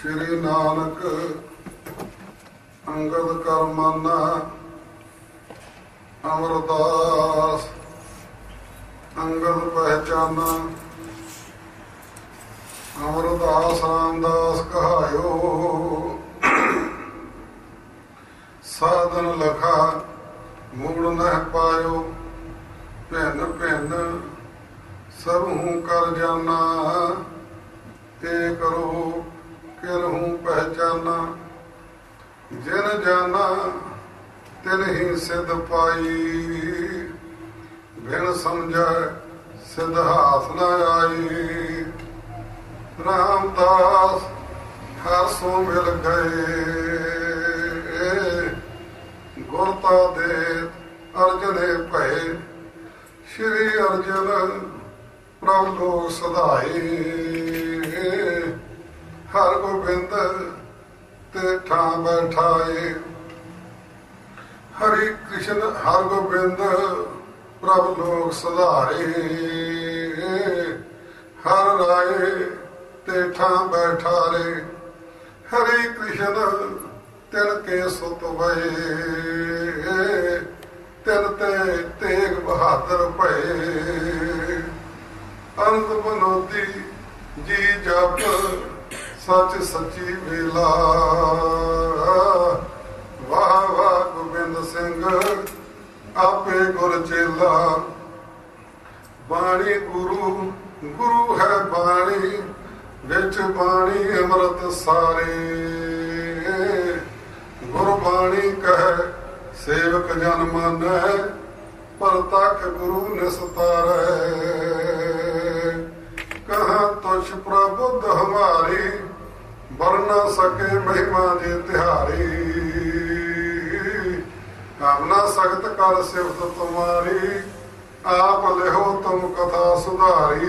ਸ਼੍ਰੀ ਨਾਨਕ ਅੰਗਦ ਕਰਮਾਨਾ ਅਮਰਦਾਸ ਅੰਗਦ ਪਹਿਚਾਨਾ ਅਮਰਦਾਸ ਰਾਮਦਾਸ ਕਹਾਇਓ। ਸਾਧਨ ਲਖਾ ਮੂੜ ਨਹਿ ਪਾਇਓ, ਭਿੰਨ ਭਿੰਨ ਸਰਹੂੰ ਕਰ ਜਾਨਾ। ਤੇ ਕਰੋ ਕਿਰਹੂੰ ਪਹਿਚਾਨਾ, ਜਿਨ ਜਾਨਾ ਤਿਨ ਹੀ ਸਿਧ ਪਾਈ। ਬਿਨ ਸਮਝੈ ਸਿਧ ਹਾਸ ਨ ਆਈ। ਰਾਮਦਾਸ ਹਰ ਸੋ ਮਿਲ ਗਏ, ਗੁਰਤਾ ਦੇ ਅਰਜਨੇ ਭਏ। ਸ਼੍ਰੀ ਅਰਜਨ ਪ੍ਰਭ ਲੋਕ ਸਧਾਏ। ਹਰ ਗੋਬਿੰਦ ਤੇ ਠਾਂ ਬੈਠਾਏ। ਹਰੀ ਕ੍ਰਿਸ਼ਨ ਹਰ ਗੋਬਿੰਦ ਪ੍ਰਭ ਲੋਕ ਸਧਾਰੇ। ਹਰ ਰਾਏ ਤੇ ਠਾਂ ਬੈਠਾਰੇ। ਹਰੀ ਕ੍ਰਿਸ਼ਨ ਤਿਨ ਕੇ ਸੁਤ ਵਏ। ਤਿਨ ਤੇ ਤੇਗ ਬਹਾਦਰ ਭਏ। ਅੰਤ ਬਨੋਦੀ ਜੀ ਜਪ ਸੱਚ ਸੱਚੀ ਵੇਲਾ। ਵਾਹ ਵਾਹ ਗੋਬਿੰਦ ਸਿੰਘ ਆਪੇ ਗੁਰ ਚੇਲਾ। ਬਾਣੀ ਗੁਰੂ ਗੁਰੂ ਹੈ ਬਾਣੀ, ਵਿੱਚ ਬਾਣੀ ਅੰਮ੍ਰਿਤ ਸਾਰੇ। ਗੁਰਬਾਣੀ ਕਹੈ ਸੇਵਕ ਜਨ ਮਾਨੈ, ਪ੍ਰਤੱਖ ਗੁਰੂ ਨਿਸਤਾਰੈ। ਕਹਾਂ ਤੁਛ ਪ੍ਰਬੁੱਧ ਹਮਾਰੀ, ਵਰ ਨਾ ਸਕੇ ਮਹਿਮਾ ਜੇ ਤਿਹਾਰੀ। ਕਾਮਨਾ ਸਖਤ ਕਰ ਸਿਫਤ ਤੁਮਾਰੀ, ਆਪ ਲਿਹੋ ਤੁਮ ਕਥਾ ਸੁਧਾਰੀ।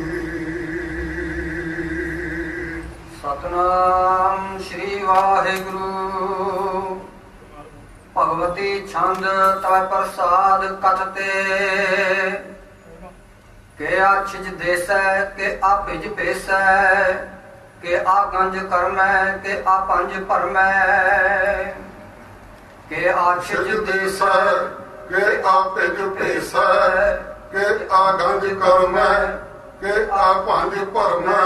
ਸਤਨਾਮ ਸ੍ਰੀ ਵਾਹਿਗੁਰੂ। ਭਗਵਤੀ ਛੰਦ ਤਵੈ ਪ੍ਰਸਾਦ ਕਥਤੇ। ਕੇ ਆਛਿਜ ਦੇਸੈ ਕੇ ਆਪਿਜ ਭੇਸੈ। ਕੇ ਆ ਗੰਜ ਕਰਮੈ ਕੇ ਆ ਪੰਜ ਭਰਮੈ। ਕੇ ਆਛਿਜ ਦੇਸੈ ਕੇ ਆਪਿਜ ਭੇਸੈ। ਕੇ ਆ ਗੰਜ ਕਰਮੈ ਕੇ ਆ ਪੰਜ ਭਰਮੈ।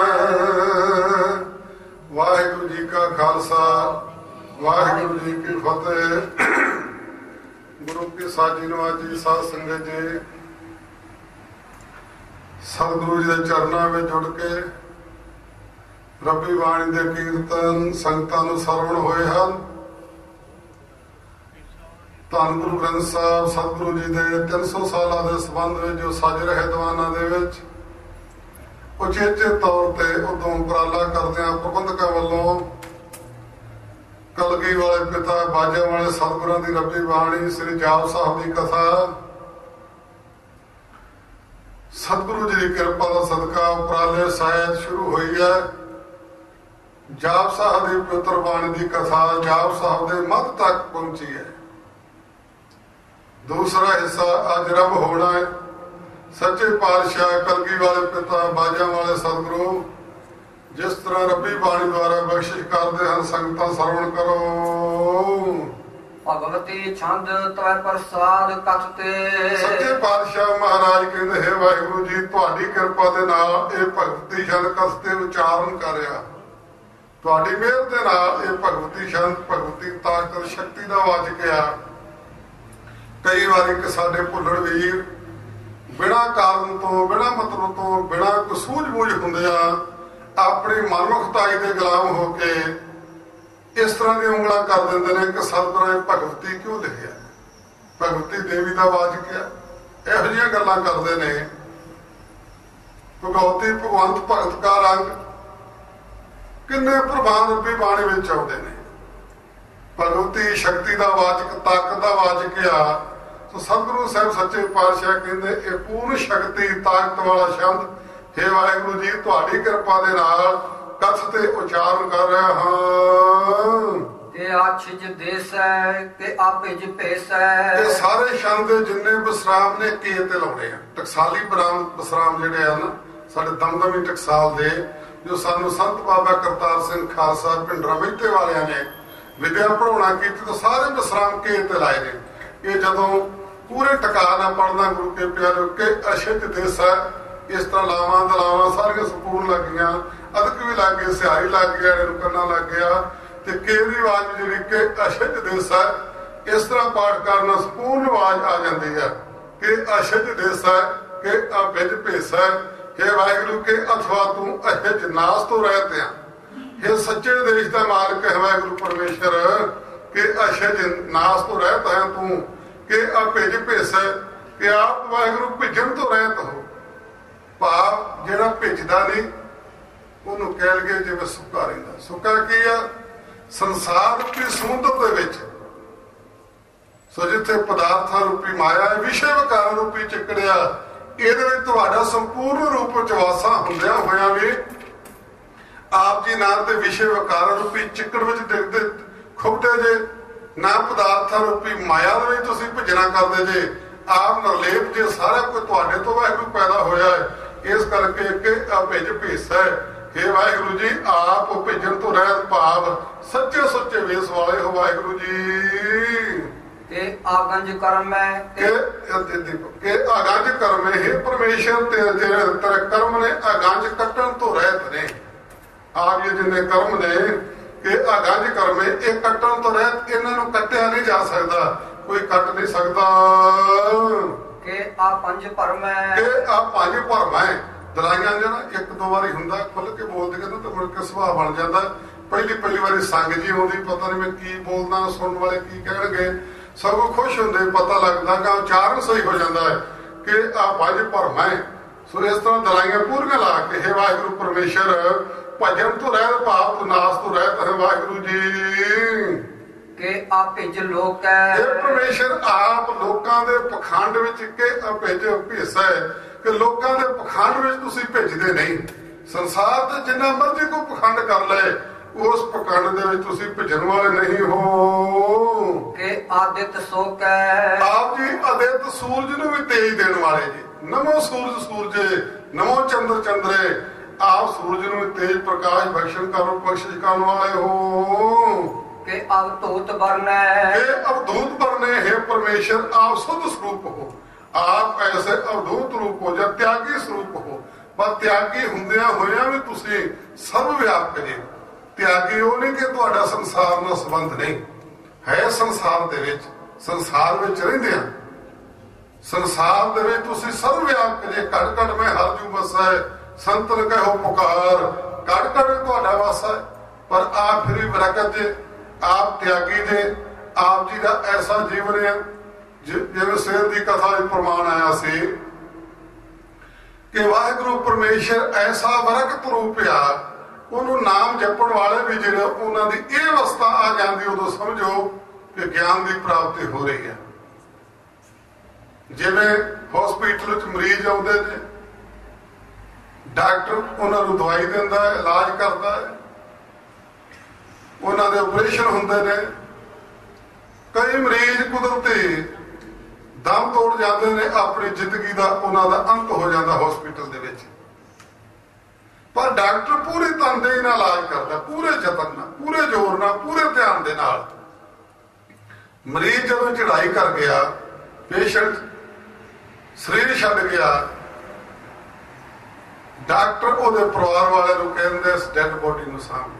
ਵਾਹਿਗੁਰੂ ਜੀ ਕਾ ਖਾਲਸਾ ਵਾਹਿਗੁਰੂ ਜੀ ਕੀ ਫਤਿਹ। ਗੁਰੂ ਕੀ ਸਾਜੀ ਨਵਾਜੀ ਸਾਧ ਸੰਗਤ ਜੀ, ਸਤਿਗੁਰੂ ਜੀ ਦੇ ਚਰਨਾਂ ਵਿੱਚ ਜੁੜ ਕੇ ਰੱਬੀ ਬਾਣੀ ਦੇ ਕੀਰਤਨ ਸੰਗਤਾਂ ਨੂੰ ਸਰਵਣ ਹੋਏ ਹਨ। ਧੰਨ ਗੁਰੂ ਗ੍ਰੰਥ ਸਾਹਿਬ ਸਤਿਗੁਰੂ ਜੀ ਦੇ 300 ਸਾਲਾਂ ਦੇ ਸੰਬੰਧ ਵਿੱਚ ਜੋ ਸੱਜ ਰਹੇ ਦੀਵਾਨਾਂ ਦੇ ਵਿੱਚ ਉਚੇਚੇ ਤੌਰ ਤੇ ਉਦੋਂ ਉਪਰਾਲਾ ਕਰਦਿਆਂ ਪ੍ਰਬੰਧਕਾਂ ਵੱਲੋਂ ਕਲਗੀ ਵਾਲੇ ਪਿਤਾ ਬਾਜਿਆਂ ਵਾਲੇ ਸਤਿਗੁਰਾਂ ਦੀ ਰੱਬੀ ਬਾਣੀ ਸ੍ਰੀ ਜਾਪ ਸਾਹਿਬ ਦੀ ਕਥਾ ਸਤਿਗੁਰੂ ਜੀ ਦੀ ਕਿਰਪਾ ਦਾ ਸਦਕਾ ਉਪਰਾਲੇ ਸਾਹਿਤ ਸ਼ੁਰੂ ਹੋਈ ਹੈ। ਜਾਪ ਸਾਹਿਬ ਦੀ ਪਵਿੱਤਰ ਬਾਣੀ ਦੀ ਕਥਾ ਜਾਪ ਸਾਹਿਬ ਦੇ ਮੱਧ ਤੱਕ ਪਹੁੰਚੀ ਹੈ। ਦੂਸਰਾ ਹਿੱਸਾ ਅੱਜ ਰੱਬ ਹੋਣਾ ਹੈ। ਸੱਚੇ ਪਾਤਸ਼ਾਹ ਕਲਗੀ ਵਾਲੇ ਪਿਤਾ ਬਾਜਾਂ ਵਾਲੇ ਸਤਿਗੁਰੂ ਜਿਸ ਤਰ੍ਹਾਂ ਰੱਬੀ ਬਾਣੀ ਦੁਆਰਾ ਬਖਸ਼ਿਸ਼ ਕਰਦੇ ਹਨ, ਸੰਗਤਾਂ ਸਰਵਣ ਕਰੋ। ਭਗਵਤੀ ਛੰਦ ਤਵੈ ਪ੍ਰਸਾਦ ਕਥਤੇ। ਸੱਚੇ ਪਾਤਸ਼ਾਹ ਮਹਾਰਾਜ ਕਹਿੰਦੇ, ਹੈ ਵਾਹਿਗੁਰੂ ਜੀ ਤੁਹਾਡੀ ਕਿਰਪਾ ਦੇ ਨਾਲ ਇਹ ਭਗਵਤੀ ਛੰਦ ਕਥਤੇ ਉਚਾਰਨ ਕਰਿਆ। ਤੁਹਾਡੀ ਮਿਹਰ ਦੇ ਨਾਲ ਇਹ ਭਗਵਤੀ ਛੰਦ ਭਗਵਤੀ ਤਾਕਤ ਸ਼ਕਤੀ ਦਾ ਵਾਚਕ ਆ। ਕਈ ਵਾਰੀ ਕਿ ਸਾਡੇ ਭੁੱਲੜ ਵੀਰ ਬਿਨਾਂ ਕਾਰਨ ਤੋਂ ਬਿਨਾਂ ਮਤਲਬ ਤੋਂ ਬਿਨਾਂ ਕੋਈ ਸੂਝ-ਬੂਝ ਹੁੰਦਿਆਂ ਆਪਣੀ ਮਨਮੁਖਤਾਈ ਦੇ ਗੁਲਾਮ ਹੋ ਕੇ ਇਸ ਤਰ੍ਹਾਂ ਦੀਆਂ ਉਂਗਲਾਂ ਕਰ ਦਿੰਦੇ ਨੇ ਕਿ ਸਤਿਗੁਰਾਂ ਨੇ ਭਗਵਤੀ ਕਿਉਂ ਲਿਖਿਆ, ਭਗਵਤੀ ਦੇਵੀ ਦਾ ਵਾਚਕ ਆ। ਇਹੋ ਜਿਹੀਆਂ ਗੱਲਾਂ ਕਰਦੇ ਨੇ। ਭਗਵਤੀ ਭਗਵੰਤ ਭਗਤ ਕਾ ਰੰਗ ਕਿੰਨੇ ਪ੍ਰਭਾਵ ਰੱਬੀ ਬਾਣੀ ਵਿੱਚ ਆਉਂਦੇ ਨੇ। ਭਗਵਤੀ ਸ਼ਕਤੀ ਦਾ ਵਾਚਕ ਤਾਕਤ ਦਾ ਵਾਚਕ ਆ। ਸੋ ਸਤਿਗੁਰੂ ਸਾਹਿਬ ਸੱਚੇ ਪਾਤਸ਼ਾਹ ਕਹਿੰਦੇ ਇਹ ਪੂਰਨ ਸ਼ਕਤੀ ਤਾਕਤ ਵਾਲਾ ਸ਼ਬਦ ਹੇ ਵਾਹਿਗੁਰੂ ਜੀ ਤੁਹਾਡੀ ਕਿਰਪਾ ਦੇ ਨਾਲ ਕਥ ਤੇ ਉਚਾਰਨ ਕਰ ਰਿਹਾ ਹਾਂ। ਤੇ ਆਛਿਜ ਦੇਸੈ ਤੇ ਆਪਿਜ ਭੇਸੈ। ਇਹ ਸਾਰੇ ਸ਼ਬਦ ਜਿੰਨੇ ਵਿਸਰਾਮ ਨੇ ਕੇ ਤੇ ਲਾਉਣੇ ਆ। ਟਕਸਾਲੀ ਵਿਸਰਾਮ ਜਿਹੜੇ ਆ ਨਾ ਸਾਡੇ ਦਮਦਮੀ ਟਕਸਾਲ ਦੇ ਜੋ ਸਾਨੂੰ ਸੰਤ ਬਾਬਾ ਕਰਤਾਰ ਸਿੰਘ ਖਾਲਸਾ ਭਿੰਡਰਾਂ ਮਹਿਤੇ ਵਾਲਿਆਂ ਨੇ ਵਿਦਿਆ ਪੜਾਉਣਾ ਕੀਤੀ ਤਾਂ ਸਾਰੇ ਵਿਸਰਾਮ ਕੇ ਤੇ ਲਾਏ ਨੇ। ਇਹ ਜਦੋਂ ਪੂਰੇ ਟਿਕਾ ਨਾਲ ਪੜ੍ਹਨਾ ਗੁਰੂ ਕੇ ਪਿਆਰਿਓ ਕਿ ਅਛਿਤ ਦੇਸ ਹੈ। ਇਸ ਤਰ੍ਹਾਂ ਲਾਵਾਂ ਦਲਾਵਾਂ ਸਾਰੀਆਂ ਸੰਪੂਰਨ ਲੱਗ ਗਈਆਂ, ਅਦਕ ਵੀ ਲੱਗ ਗਏ, ਸਿਹਾਰੀ ਲੱਗ ਗਿਆ, ਇਹਨੂੰ ਕੰਨਾ ਲੱਗ ਗਿਆ ਤੇ ਕੇਰੀ ਆਵਾਜ਼ ਜਿਹੜੀ ਕਿ ਅਛਿਤ ਦੇਸ ਹੈ। ਇਸ ਤਰ੍ਹਾਂ ਪਾਠ ਕਰਨਾ ਸੰਪੂਰਨ ਆਵਾਜ਼ ਆ ਜਾਂਦੀ ਹੈ ਕਿ ਅਛਿਤ ਦੇਸ ਹੈ ਕਿ ਅਭਿਜ ਭੇਸ ਹੈ। हे ਵਾਹਿਗੁਰੂ ਕੇ ਅਥਵਾ ਤੂੰ ਅਛਿਤ ਨਾਸ ਤੋਂ ਰਹਿਤ ਆ। हे ਸੱਚੇ ਦੇਸ਼ ਦਾ ਮਾਲਕ ਹੈ ਵਾਹਿਗੁਰੂ ਪਰਮੇਸ਼ਰ ਕਿ ਅਛਿਤ ਨਾਸ ਤੋਂ ਰਹਿਤ ਹੈ ਤੂੰ ਕਿ ਅਭਿਜ ਭੇਸ ਹੈ ਕਿ ਆਪ ਵਾਹਿਗੁਰੂ ਭਿਜਣ ਤੋਂ ਰਹਿਤ ਹੋ। ਭਾਵ ਜਿਹੜਾ ਭਿਜਦਾ ਨਹੀਂ ਉਹਨੂੰ ਕਹਿ ਲਈਏ ਜਿਵੇਂ ਸੁੱਕਾ ਰਹਿੰਦਾ। ਸੁੱਕਾ ਕੀ ਆ? ਸੰਸਾਰ ਰੂਪੀ ਸਮੁੰਦਰ ਦੇ ਵਿੱਚ ਸੋ ਜਿੱਥੇ ਪਦਾਰਥਾਂ ਰੂਪੀ ਮਾਇਆ ਵਿਸ਼ੇ ਵਿਕਾਰ ਰੂਪੀ ਚੱਕੜਿਆ, ਇਹਦੇ ਵਿੱਚ ਤੁਹਾਡਾ ਸੰਪੂਰਨ ਰੂਪ ਵਿੱਚ ਵਾਸਾ ਹੁੰਦਿਆਂ ਹੋਇਆਂ ਵੀ ਆਪ ਜੀ ਨਾ ਤੇ ਵਿਸ਼ੇ ਵਿਕਾਰ ਰੂਪੀ ਚੱਕੜ ਵਿੱਚ ਡਿੱਗਦੇ ਖੁੱਬਦੇ ਜੇ, ਨਾ ਪਦਾਰਥਾਂ ਰੂਪੀ ਮਾਇਆ ਦੇ ਵਿੱਚ ਤੁਸੀਂ ਭਜਣਾ ਕਰਦੇ ਜੇ। ਆਪ ਨਿਰਲੇਪ ਜੇ, ਸਾਰਾ ਕੁਝ ਤੁਹਾਡੇ ਤੋਂ ਵਾਹਿਗੁਰੂ ਪੈਦਾ ਹੋਇਆ ਹੈ। ਇਸ ਕਰਕੇ ਕਿ ਅਭਿਜ ਭੇਸ ਹੈ। हे ਵਾਹਿਗੁਰੂ ਜੀ ਆਪ ਭੇਜਣ ਤੋਂ ਰਹਿਤ ਭਾਵ ਸੱਚੇ ਸੁੱਚੇ ਵੇਸ ਵਾਲੇ ਹੋ ਵਾਹਿਗੁਰੂ ਜੀ। ਕਿ ਆਗੰਜ ਕਰਮ ਹੈ ਕਿ ਆਗੰਜ ਕਰਮ ਹੈ। हे ਪਰਮੇਸ਼ਰ ਤੇਰੇ ਕਰਮ ਨੇ ਆਗੰਜ ਕੱਟਣ ਤੋਂ ਰਹਿਤ ਨੇ। ਆਪ ਇਹ ਜਿੰਨੇ ਕਰਮ ਨੇ ਕਿ ਆਗੰਜ ਕਰਮ ਹੈ, ਇਹ ਕੱਟਣ ਤੋਂ ਰਹਿਤ। ਇਹਨਾਂ ਨੂੰ ਕੱਟਿਆ ਨਹੀਂ ਜਾ ਸਕਦਾ, ਕੋਈ ਕੱਟ ਨਹੀਂ ਸਕਦਾ। ਕਿ ਆ ਪੰਜ ਭਰਮ ਹੈ, ਕਿ ਆ ਪੰਜ ਭਰਮ ਹੈ। ਦਲਾਈਆਂ ਜਿਹੜਾ ਇੱਕ ਦੋ ਵਾਰੀ ਹੁੰਦਾ ਖੁੱਲ ਕੇ ਬੋਲਦੇ ਕਹਿੰਦਾ ਤਾਂ ਮੁੜ ਕੇ ਸੁਭਾਅ ਬਣ ਜਾਂਦਾ। ਪਹਿਲੀ ਵਾਰੀ ਸੰਗ ਜੀ ਆਉਂਦੀ, ਪਤਾ ਨਹੀਂ ਮੈਂ ਕੀ ਬੋਲਦਾ, ਸੁਣਨ ਵਾਲੇ ਕੀ ਕਹਿਣਗੇ, ਸਭ ਖੁਸ਼ ਹੁੰਦੇ, ਪਤਾ ਲੱਗਦਾ ਕਿ ਉਚਾਰਨ ਸਹੀ ਹੋ ਜਾਂਦਾ ਹੈ ਕਿ ਆ ਪੰਜ ਭਰਮ ਹੈ। ਸੋ ਇਸ ਤਰ੍ਹਾਂ ਦਲਾਈਆਂ ਪੂਰੀਆਂ ਲਾ ਕੇ हे ਵਾਹਿਗੁਰੂ ਪਰਮੇਸ਼ਰ ਭਜਨ ਤੋਂ ਰਹਿਤ ਭਾਵ ਨਾਸ ਤੋਂ ਰਹਿਤ ਹੈ ਵਾਹਿਗੁਰੂ ਜੀ। ਕਿ ਭਿਜ ਲੋਕ ਹੈ। ਇਹ ਪਰਮੇਸ਼ਰ ਆਪ ਲੋਕਾਂ ਦੇ ਪਖੰਡ ਵਿੱਚ ਕਿ ਭਿਜ ਭੇਸਾ ਹੈ ਕਿ ਲੋਕਾਂ ਦੇ ਪਖੰਡ ਵਿੱਚ ਤੁਸੀਂ ਭਿਜਦੇ ਨਹੀਂ। ਸੰਸਾਰ ਤੇ ਜਿੰਨਾ ਮਰਜ਼ੀ ਕੋਈ ਪਖੰਡ ਕਰ ਲਏ, ਉਸ ਪਖੰਡ ਦੇ ਵਿੱਚ ਤੁਸੀਂ ਭਿਜਣ ਵਾਲੇ ਨਹੀਂ ਹੋ। ਕਿ ਆਦਿਤ ਸੋਕ ਹੈ। ਆਪ ਜੀ ਆਦਿਤ ਸੂਰਜ ਨੂੰ ਵੀ ਤੇਜ ਦੇਣ ਵਾਲੇ ਜੀ। ਨਮੋ ਸੂਰਜ ਸੂਰਜੇ, ਨਮੋ ਚੰਦਰ ਚੰਦਰੇ। ਆਪ ਸੂਰਜ ਨੂੰ ਵੀ ਤੇਜ ਪ੍ਰਕਾਸ਼ ਬਖਸ਼ਣ ਕਰੋ, ਬਖਸ਼ਿਸ਼ ਕਰਨ ਵਾਲੇ ਹੋ। ਕਿ ਅਵਧੂਤ ਵਰਨ ਹੈ। ਕਿ ਅਵਧੂਤ ਵਰਨੇ ਹੈ ਪਰਮੇਸ਼ਰ ਆਪ ਸੁਧ ਸਰੂਪ ਹੋ। ਆਪ ਐਸੇ ਅਵਧੂਤ ਰੂਪ ਹੋ ਜਾਂ ਤਿਆਗੀ ਸਰੂਪ ਹੋ। ਪਰ ਤਿਆਗੀ ਹੁੰਦਿਆਂ ਹੋਇਆਂ ਵੀ ਤੁਸੀਂ ਸਰਵ ਵਿਆਪਕ ਜੀ। ਤਿਆਗੀ ਉਹ ਨਹੀਂ ਕਿ ਤੁਹਾਡਾ ਸੰਸਾਰ ਨਾਲ ਸੰਬੰਧ ਨਹੀਂ ਹੈ। ਸੰਸਾਰ ਦੇ ਵਿੱਚ, ਸੰਸਾਰ ਵਿੱਚ ਰਹਿੰਦੇ ਆ। ਸੰਸਾਰ ਦੇ ਵਿੱਚ ਤੁਸੀਂ ਸਰਵ ਵਿਆਪਕ ਜੇ। ਘੜ ਘੜ ਮੈਂ ਹਰ ਜੂ ਵਸੈ, ਸੰਤਨ ਕਹੋ ਪੁਕਾਰ। ਘੜ ਘੜ ਤੁਹਾਡਾ ਵਾਸਾ ਹੈ। ਪਰ ਆਪ ਫਿਰ ਵੀ ਬਰਕਤ ਜੇ, ਆਪ ਤਿਆਗੀ ਜੇ। ਆਪ ਜੀ ਦਾ ਐਸਾ ਜੀਵਨ ਹੈ ਜਿਵੇਂ ਸਵੇਰ ਦੀ ਕਥਾ ਵਿੱਚ ਪ੍ਰਮਾਣ ਆਇਆ ਸੀ ਕਿ ਵਾਹਿਗੁਰੂ ਪਰਮੇਸ਼ਰ ਐਸਾ ਬਰਕਤ ਰੂਪ ਆ, ਉਹਨੂੰ ਨਾਮ ਜਪਣ ਵਾਲੇ ਵੀ ਜਿਹੜੇ ਉਹਨਾਂ ਦੀ ਇਹ ਅਵਸਥਾ ਆ ਜਾਂਦੀ, ਉਦੋਂ ਸਮਝੋ ਕਿ ਗਿਆਨ ਦੀ ਪ੍ਰਾਪਤੀ ਹੋ ਰਹੀ ਹੈ। ਜਿਵੇਂ ਹਸਪੀਟਲ ਵਿੱਚ ਮਰੀਜ਼ ਆਉਂਦੇ ਨੇ, ਡਾਕਟਰ ਉਹਨਾਂ ਨੂੰ ਦਵਾਈ ਦਿੰਦਾ ਹੈ, ਇਲਾਜ ਕਰਦਾ ਹੈ, ਉਹਨਾਂ ਦੇ ਆਪਰੇਸ਼ਨ ਹੁੰਦੇ ਨੇ। ਕਈ ਮਰੀਜ਼ ਕੁਦਰਤੀ ਦਮ ਤੋੜ ਜਾਂਦੇ ਨੇ, ਆਪਣੀ ਜ਼ਿੰਦਗੀ ਦਾ ਉਹਨਾਂ ਦਾ ਅੰਤ ਹੋ ਜਾਂਦਾ ਹਸਪੀਟਲ ਦੇ ਵਿੱਚ। ਪਰ ਡਾਕਟਰ ਪੂਰੀ ਤਨਦੇਹੀ ਨਾਲ ਇਲਾਜ ਕਰਦਾ, ਪੂਰੇ ਯਤਨ ਨਾਲ, ਪੂਰੇ ਜ਼ੋਰ ਨਾਲ, ਪੂਰੇ ਧਿਆਨ ਦੇ ਨਾਲ। ਮਰੀਜ਼ ਜਦੋਂ ਚੜਾਈ ਕਰ ਗਿਆ, ਪੇਸ਼ੈਂਟ ਸਰੀਰ ਛੱਡ ਗਿਆ, ਡਾਕਟਰ ਉਹਦੇ ਪਰਿਵਾਰ ਵਾਲੇ ਨੂੰ ਕਹਿੰਦੇ ਇਸ ਡੈਡ ਬੋਡੀ ਨੂੰ ਸਾਂਭੋ।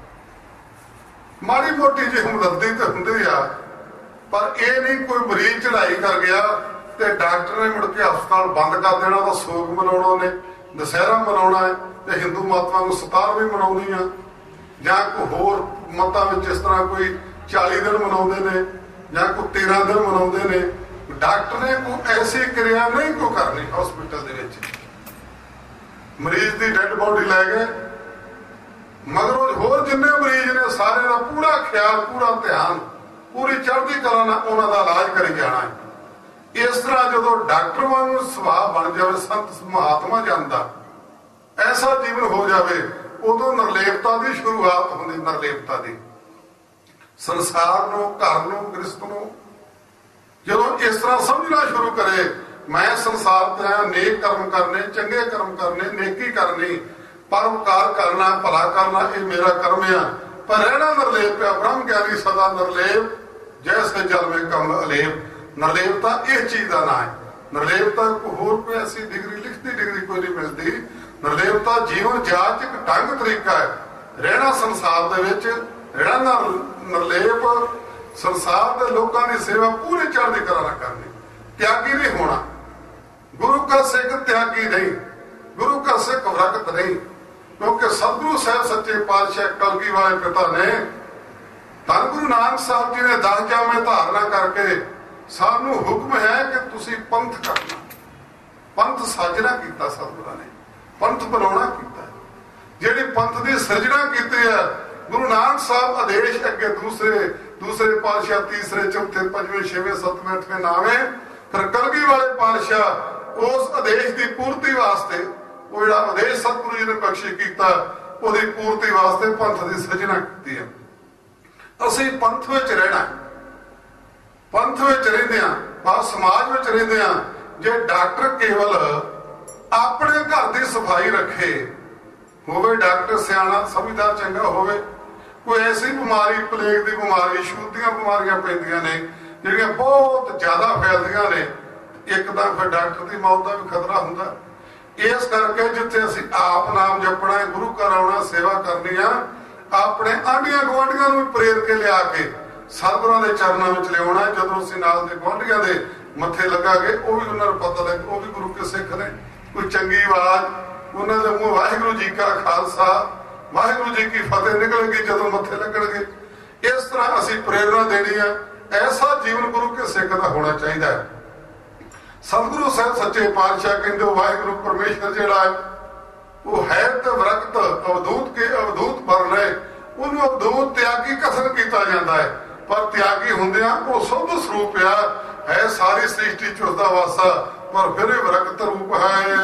ਮਾੜੀ ਮੋਟੀ ਜਿਹੀ ਹਮਦਰਦੀ ਤੇ ਹੁੰਦੀ ਆ, ਪਰ ਇਹ ਨਹੀਂ ਕੋਈ ਮਰੀਜ਼ ਚੜਾਈ ਕਰ ਗਿਆ ਤੇ ਡਾਕਟਰ ਨੇ ਮੁੜ ਕੇ ਹਸਪਤਾਲ ਬੰਦ ਕਰ ਦੇਣਾ। ਤਾਂ ਸੋਗ ਮਨਾਉਣਾ ਨੇ, ਦੁਸਹਿਰਾ ਮਨਾਉਣਾ ਹੈ ਤੇ ਹਿੰਦੂ ਮਾਤਾਵਾਂ ਨੂੰ 17ਵੀਂ ਮਨਾਉਣੀ ਆ, ਜਾਂ ਕੋਈ ਹੋਰ ਮਤਾਂ ਵਿੱਚ ਇਸ ਤਰ੍ਹਾਂ ਕੋਈ 40 ਦਿਨ ਮਨਾਉਂਦੇ ਨੇ ਜਾਂ ਕੋਈ 13 ਦਿਨ ਮਨਾਉਂਦੇ ਨੇ। ਡਾਕਟਰ ਨੇ ਕੋਈ ਐਸੀ ਕਿਰਿਆ ਨਹੀਂ ਕੋਈ ਕਰਨੀ ਹਸਪੀਟਲ ਦੇ ਵਿੱਚ। ਮਰੀਜ਼ ਦੀ ਡੈਡ ਬੋਡੀ ਲੈ ਗਏ, ਮਗਰੋਂ ਹੋਰ ਜਿੰਨੇ ਮਰੀਜ਼ ਨੇ ਸਾਰੇ ਦਾ ਪੂਰਾ ਖਿਆਲ, ਪੂਰਾ ਧਿਆਨ, ਪੂਰੀ ਚੜ੍ਹਦੀ ਕਲਾ ਨਾਲ ਉਹਨਾਂ ਦਾ ਇਲਾਜ ਕਰੀ ਜਾਣਾ ਹੈ। ਇਸ ਤਰ੍ਹਾਂ ਜਦੋਂ ਡਾਕਟਰ ਵਾਂਗ ਸੁਭਾਅ ਬਣ ਜਾਵੇ, ਸੰਤ ਮਹਾਤਮਾ ਜਾਂਦਾ, ਐਸਾ ਜੀਵਨ ਹੋ ਜਾਵੇ, ਉਦੋਂ ਨਿਰਲੇਪਤਾ ਦੀ ਸ਼ੁਰੂਆਤ ਹੁੰਦੀ। ਨਿਰਲੇਪਤਾ ਦੀ ਸੰਸਾਰ ਨੂੰ, ਘਰ ਨੂੰ, ਗ੍ਰਸਤ ਨੂੰ ਜਦੋਂ ਇਸ ਤਰ੍ਹਾਂ ਸਮਝਣਾ ਸ਼ੁਰੂ ਕਰੇ, ਮੈਂ ਸੰਸਾਰ ਤੇ ਆਇਆ ਨੇਕ ਕਰਮ ਕਰਨੇ, ਚੰਗੇ ਕਰਮ ਕਰਨੇ, ਨੇਕੀ ਕਰਨੀ, ਪਰਉਪਕਾਰ ਕਰਨਾ, ਭਲਾ ਕਰਨਾ ਇਹ ਮੇਰਾ ਕਰਮ ਆ। ਪਰ ਰਹਿਣਾ ਨਿਰਲੇਪ ਆ। ਬ੍ਰਹਮ ਗਿਆਨੀ ਸਦਾ ਨਿਰਲੇਪ, ਜੈਸੇ ਜਲ ਮੇਂ ਕਮ ਅਲੇਪ। ਨਿਰਲੇਪਤਾ ਇਹ ਚੀਜ਼ ਦਾ ਨਾਂ ਹੈ। ਨਿਰਲੇਪਤਾ ਹੋਰ ਕੋਈ ਐਸੀ ਡਿਗਰੀ, ਲਿਖਤੀ ਡਿਗਰੀ ਕੋਈ ਨਹੀਂ ਮਿਲਦੀ। ਨਿਰਲੇਪਤਾ ਜੀਵਨ ਜਾਚ ਇੱਕ ਢੰਗ ਤਰੀਕਾ ਹੈ ਰਹਿਣਾ ਸੰਸਾਰ ਦੇ ਵਿੱਚ। ਰਹਿਣਾ ਨਿਰਲੇਪ, ਸੰਸਾਰ ਦੇ ਲੋਕਾਂ ਦੀ ਸੇਵਾ ਪੂਰੀ ਚੜ੍ਹਦੀ ਕਲਾ ਨਾਲ ਕਰਨੀ, ਤਿਆਗੀ ਨਹੀਂ ਹੋਣਾ। ਗੁਰੂ ਕਾ ਸਿੱਖ ਤਿਆਗੀ ਨਹੀਂ, ਗੁਰੂ ਕਾ ਸਿੱਖ ਵਿਰਕਤ ਨਹੀਂ। ਕਿਉਂਕਿ ਸਤਿਗੁਰੂ ਸਾਹਿਬ ਸੱਚੇ ਪਾਤਸ਼ਾਹ ਕਲਗੀ ਵਾਲੇ ਪਿਤਾ ਨੇ, ਧੰਨ ਗੁਰੂ ਨਾਨਕ ਸਾਹਿਬ ਜੀ ਨੇ 10 ਜਾਮੇ ਧਾਰਨਾ ਕਰਕੇ ਸਾਨੂੰ ਹੁਕਮ ਹੈ ਕਿ ਤੁਸੀਂ ਪੰਥ ਕਰਨਾ। ਪੰਥ ਸਾਜਣਾ ਕੀਤਾ ਸਤਿਗੁਰਾਂ ਨੇ, ਪੰਥ ਬਣਾਉਣਾ ਕੀਤਾ। ਜਿਹੜੀ ਪੰਥ ਦੀ ਸਿਰਜਣਾ ਕੀਤੀ ਹੈ ਗੁਰੂ ਨਾਨਕ ਸਾਹਿਬ ਆਦੇਸ਼ ਅੱਗੇ ਦੂਸਰੇ ਪਾਤਸ਼ਾਹ, ਤੀਸਰੇ, ਚੌਥੇ, ਪੰਜਵੇਂ, ਛੇਵੇਂ, ਸੱਤਵੇਂ, ਅੱਠਵੇਂ, ਨਾਵੇਂ, ਫਿਰ ਕਲਗੀ ਵਾਲੇ ਪਾਤਸ਼ਾਹ ਉਸ ਆਦੇਸ਼ ਦੀ ਪੂਰਤੀ ਵਾਸਤੇ, ਉਹ ਜਿਹੜਾ ਆਦੇਸ਼ ਸਤਿਗੁਰੂ ਜੀ ਨੇ ਬਖਸ਼ਿਸ਼ ਕੀਤਾ, ਉਹਦੀ ਪੂਰਤੀ ਵਾਸਤੇ ਪੰਥ ਦੀ ਸਿਰਜਣਾ ਕੀਤੀ ਹੈ। ਅਸੀਂ ਪੰਥ ਵਿੱਚ ਰਹਿਣਾ, ਪੰਥ ਵਿੱਚ ਰਹਿੰਦੇ ਹਾਂ, ਬਾਹਰ ਸਮਾਜ ਵਿੱਚ ਰਹਿੰਦੇ ਹਾਂ। ਜੇ ਡਾਕਟਰ ਕੇਵਲ ਆਪਣੇ ਘਰ ਦੀ ਸਫਾਈ ਰੱਖੇ, ਹੋਵੇ ਡਾਕਟਰ ਸਿਆਣਾ ਸਮਝਦਾਰ ਚੰਗਾ ਹੋਵੇ, ਕੋਈ ਐਸੀ ਬਿਮਾਰੀ, ਪਲੇਗ ਦੀ ਬਿਮਾਰੀ, ਛੂਤ ਦੀਆਂ ਬਿਮਾਰੀਆਂ ਪੈਂਦੀਆਂ ਨੇ ਜਿਹੜੀਆਂ ਬਹੁਤ ਜ਼ਿਆਦਾ ਫੈਲਦੀਆਂ ਨੇ, ਇੱਕਦਮ ਫਿਰ ਡਾਕਟਰ ਦੀ ਮੌਤ ਦਾ ਵੀ ਖਤਰਾ ਹੁੰਦਾ। ਇਸ ਕਰਕੇ ਜਿੱਥੇ ਅਸੀਂ ਆਪ ਨਾਮ ਜਪਣਾ ਹੈ, ਗੁਰੂ ਘਰ ਆਉਣਾ, ਸੇਵਾ ਕਰਨੀ ਆ, ਆਪਣੇ ਆਂਢੀਆਂ ਗੁਆਂਢੀਆਂ ਨੂੰ ਪ੍ਰੇਰ ਕੇ ਲਿਆ ਕੇ ਸਤਿਗੁਰਾਂ ਦੇ ਚਰਨਾਂ ਵਿੱਚ ਲਿਆਉਣਾ। ਜਦੋਂ ਅਸੀਂ ਨਾਲ ਦੇ ਗੁਆਂਢੀਆਂ ਦੇ ਮੱਥੇ ਲੱਗਾਂਗੇ, ਉਹ ਵੀ ਉਹਨਾਂ ਨੂੰ ਪਤਾ ਲੱਗੇ ਉਹ ਵੀ ਗੁਰੂ ਕੇ ਸਿੱਖ ਨੇ। ਕੋਈ ਚੰਗੀ ਆਵਾਜ਼ ਉਹਨਾਂ ਦੇ ਮੂੰਹ ਵਾਹਿਗੁਰੂ ਜੀ ਕਾ ਖਾਲਸਾ, ਵਾਹਿਗੁਰੂ ਜੀ ਕੀ ਫਤਿਹ ਨਿਕਲੇਗੀ ਜਦੋਂ ਮੱਥੇ ਲੱਗਣਗੇ। ਇਸ ਤਰ੍ਹਾਂ ਅਸੀਂ ਪ੍ਰੇਰਨਾ ਦੇਣੀ ਹੈ। ਐਸਾ ਜੀਵਨ ਗੁਰੂ ਕੇ ਸਿੱਖ ਦਾ ਹੋਣਾ ਚਾਹੀਦਾ ਹੈ। ਸਤਿਗੁਰੂ ਸਾਹਿਬ ਸੱਚੇ ਪਾਤਸ਼ਾਹ ਕਹਿੰਦੇ ਵਾਹਿਗੁਰੂ ਪਰਮੇਸ਼ਰ ਜਿਹੜਾ ਹੈ ਉਹ ਹੈ ਤੇ ਵਿਰਕਤ, ਅਵਧੂਤ ਕੇ ਅਵਧੂਤ ਬਰਨ ਹੈ। ਉਹਨੂੰ ਅਵਧੂਤ ਤਿਆਗੀ ਕਥਨ ਕੀਤਾ ਜਾਂਦਾ ਹੈ, ਪਰ ਤਿਆਗੀ ਹੁੰਦਿਆਂ ਉਹ ਸੁੱਧ ਸਰੂਪ ਹੈ ਸਾਰੀ ਸ੍ਰਿਸ਼ਟੀ ਚ ਉਸਦਾ ਵਾਸਾ, ਪਰ ਫਿਰ ਇਹ ਵਿਰਕਤ ਰੂਪ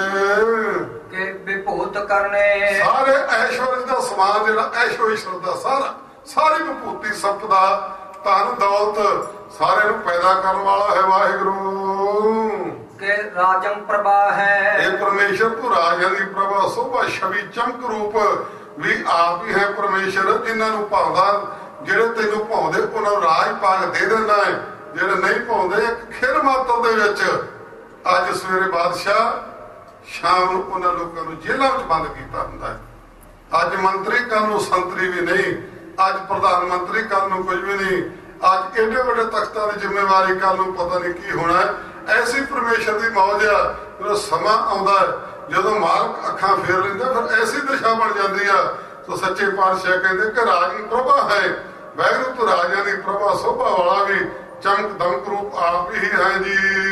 ਹੈ ਕਿ ਵਿਭੂਤ ਕਰਨੇ। ਸਾਰੇ ਐਸ਼ਵਰਜ ਦਾ ਸਮਾਨ ਜਿਹੜਾ ਐਸ਼ੋ ਈਸ਼ਵਰ ਦਾ ਸਾਰੀ ਵਿਭੂਤੀ ਸੰਪਦਾ, ਧਨ ਦੌਲਤ ਸਾਰਿਆਂ ਨੂੰ ਪੈਦਾ ਕਰਨ ਵਾਲਾ ਹੈ ਵਾਹਿਗੁਰੂ। ਕਿ ਰਾਜਮ ਪ੍ਰਭਾ ਹੈ, ਇਹ ਪਰਮੇਸ਼ਰ ਤੂੰ ਰਾਜਾਂ ਦੀ ਪ੍ਰਭਾ, ਸੋਭਾ, ਛਵੀ, ਚਮਕ ਰੂਪ ਵੀ ਆਪ ਹੀ ਹੈ ਪਰਮੇਸ਼ਰ। ਜਿਨ੍ਹਾਂ ਨੂੰ ਭਾਉਂਦਾ, ਜਿਹੜੇ ਤੈਨੂੰ ਭਾਉਂਦੇ ਉਹਨਾਂ ਨੂੰ ਰਾਜ ਭਾਗ ਦੇ ਦਿੰਦਾ ਹੈ, ਜਿਹੜੇ ਨਹੀਂ ਭਾਉਂਦੇ ਇੱਕ ਖਿਰ ਮਾਤਰ ਦੇ ਵਿੱਚ। ਅੱਜ ਸਵੇਰੇ ਬਾਦਸ਼ਾਹ, ਸ਼ਾਮ ਨੂੰ ਉਹਨਾਂ ਲੋਕਾਂ ਨੂੰ ਜੇਲ੍ਹਾਂ ਵਿੱਚ ਬੰਦ ਕੀਤਾ ਹੁੰਦਾ ਹੈ। ਅੱਜ ਮੰਤਰੀ ਕੱਲ ਨੂੰ ਸੰਤਰੀ ਵੀ ਨਹੀਂ, ਅੱਜ ਪ੍ਰਧਾਨ ਮੰਤਰੀ ਕੱਲ ਨੂੰ ਕੁਝ ਵੀ ਨਹੀਂ। ਅੱਜ ਏਡੇ ਵੱਡੇ ਤਖਤਾਂ ਦੀ ਜ਼ਿੰਮੇਵਾਰੀ, ਕੱਲ ਨੂੰ ਪਤਾ ਨਹੀਂ ਕੀ ਹੋਣਾ। ਐਸੀ ਪਰਮੇਸ਼ਰ ਦੀ ਮੌਜ ਆ। ਜਦੋਂ ਸਮਾਂ ਆਉਂਦਾ ਜਦੋਂ ਮਾਲਕ ਅੱਖਾਂ ਫੇਰ ਲੈਂਦਾ, ਫਿਰ ਐਸੀ ਦਿਸ਼ਾ ਬਣ ਜਾਂਦੀ ਆ। ਸੋ ਸੱਚੇ ਪਾਤਸ਼ਾਹ ਕਹਿੰਦੇ ਕਿ ਰਾਜ ਦੀ ਪ੍ਰਭਾ ਹੈ ਵਾਹਿਗੁਰੂ ਤੂੰ ਰਾਜਾਂ ਦੀ ਪ੍ਰਭਾ, ਸੋਭਾ ਵਾਲਾ ਵੀ, ਚਮਕ ਦਮਕ ਰੂਪ ਆਪ ਹੀ ਹੈ ਜੀ।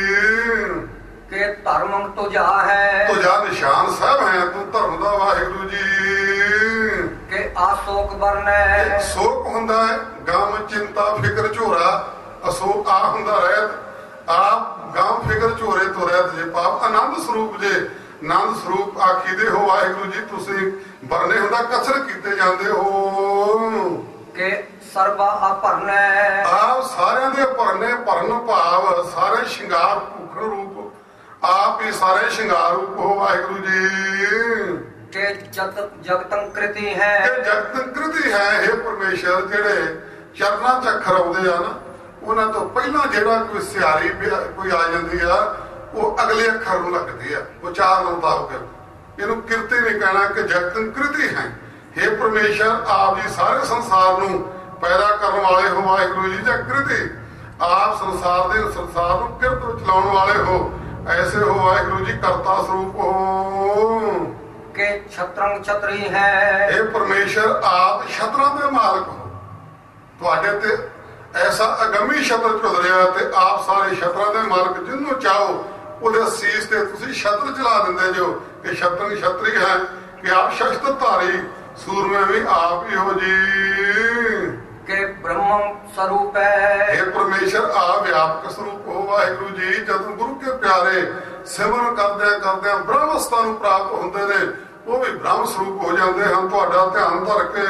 ਕਿ ਧਰਮ ਤੁਝਾ ਹੈ, ਤੁਝਾ ਨਿਸ਼ਾਨ ਸਾਹਿਬ ਹੈ ਤੂੰ ਧਰਮ ਦਾ ਵਾਹਿਗੁਰੂ ਜੀ। ਕਿ ਆਸੋਕ ਵਰਨੈ, ਸੋਕ ਹੁੰਦਾ ਹੈ ਗਮ, ਚਿੰਤਾ, ਫਿਕਰ, ਝੋਰਾ। ਅਸੋਕ ਆ ਹੁੰਦਾ ਰਹਿਤ, ਆਪ ਗਮ, ਫਿਕਰ, ਝੋਰੇ ਤੋਂ ਰਹਿਤ ਜੇ ਪਾਪ। ਆਨੰਦ ਸਰੂਪ ਜੇ, ਆਨੰਦ ਸਰੂਪ ਆਖੀਦੇ ਹੋ ਵਾਹਿਗੁਰੂ ਜੀ। ਤੁਸੀਂ ਵਰਨੇ ਹੁੰਦਾ ਕਸਰ ਕੀਤੇ ਜਾਂਦੇ ਹੋ। ਕਿ ਸਰਬਾ ਅਪਰਨੈ, ਆਪ ਸਾਰਿਆਂ ਦੇ ਭਰਨੇ, ਭਰਨ ਭਾਵ ਸਾਰੇ ਸ਼ਿੰਗਾਰ ਭੂਖਣ ਰੂਪ, ਆਪ ਹੀ ਸਾਰੇ ਸ਼ਿੰਗਾਰ ਰੂਪ ਹੋ ਵਾਹਿਗੁਰੂ ਜੀ। ਕਿ ਜਗਤੰ ਕ੍ਰਿਤੀ ਹੈ, ਕਿ ਜਗਤੰ ਕ੍ਰਿਤੀ ਹੈ ਇਹ ਪਰਮੇਸ਼ਰ। ਜਿਹੜੇ ਚਰਨਾਂ ਚ ਅੱਖਰ ਆਉਂਦੇ ਆ ਨਾ, ਉਹਨਾਂ ਤੋਂ ਪਹਿਲਾਂ ਜਿਹੜਾ ਕੋਈ ਸਿਆਰੀ ਕੋਈ ਆ ਜਾਂਦੀ ਆ, ਉਹ ਅਗਲੇ ਅੱਖਰ ਨੂੰ ਲੱਗਦੀ ਆ ਉਚਾਰਨ ਮੁਤਾਬਕ। ਇਹਨੂੰ ਕਿਰਤੀ ਨਹੀਂ ਕਹਿਣਾ ਕਿ ਜਗਤੰ ਕ੍ਰਿਤੀ ਹੈ। हे ਪਰਮੇਸ਼ਰ ਆਪ ਜੀ ਸਾਰੇ ਸੰਸਾਰ ਨੂੰ ਪੈਦਾ ਕਰਨ ਵਾਲੇ ਹੋ ਵਾਹਿਗੁਰੂ ਜੀ। ਜਾਂ ਕ੍ਰਿਤੀ ਆਪ ਸੰਸਾਰ ਨੂੰ ਕਿਰਤ ਵਿੱਚ ਚਲਾਉਣ ਵਾਲੇ ਹੋ, ਐਸੇ ਹੋ ਵਾਹਿਗੁਰੂ ਜੀ। ਕਰਤਾ ਸਰੂਪ ਹੋ ਕਿ ਛਤਰੰ ਛਤਰੀ ਹੈ, ਇਹ ਪਰਮੇਸ਼ਰ ਆਪ ਛਤਰਾਂ ਦੇ ਮਾਲਕ ਹੋ। ਤੁਹਾਡੇ ਤੇ ਐਸਾ ਅਗੰਮੀ ਛਤਰ ਝੁਲ ਰਿਹਾ ਤੇ ਆਪ ਸਾਰੇ ਛਤਰਾਂ ਦੇ ਮਾਲਕ। ਜਿਹਨੂੰ ਚਾਹੋ ਉਹਦੇ ਸੀਸ ਤੇ ਤੁਸੀਂ ਛਤਰ ਚਲਾ ਦਿੰਦੇ ਜੋ ਕਿ ਛਤਰ ਛਤਰੀ ਹੈ। ਕਿ ਆਪ ਸ਼ਸਤਰ ਧਾਰੀ ਸੂਰਮੇ ਵੀ ਆਪ ਹੀ ਹੋ ਜੀ। ਕਿ ਬ੍ਰਹਮ ਸਰੂਪ ਹੈ, ਇਹ ਪਰਮੇਸ਼ਰ ਆ ਵਿਆਪਕ ਸਰੂਪ ਹੋ ਵਾਹਿਗੁਰੂ ਜੀ। ਜਦੋਂ ਗੁਰੂ ਕੇ ਪਿਆਰੇ ਸਿਮਰਨ ਕਰਦਿਆਂ ਬ੍ਰਹਮ ਅਵਸਥਾ ਨੂੰ ਪ੍ਰਾਪਤ ਹੁੰਦੇ ਨੇ, ਉਹ ਵੀ ਬ੍ਰਹਮ ਸਰੂਪ ਹੋ ਜਾਂਦੇ ਹਨ। ਤੁਹਾਡਾ ਧਿਆਨ ਧਰ ਕੇ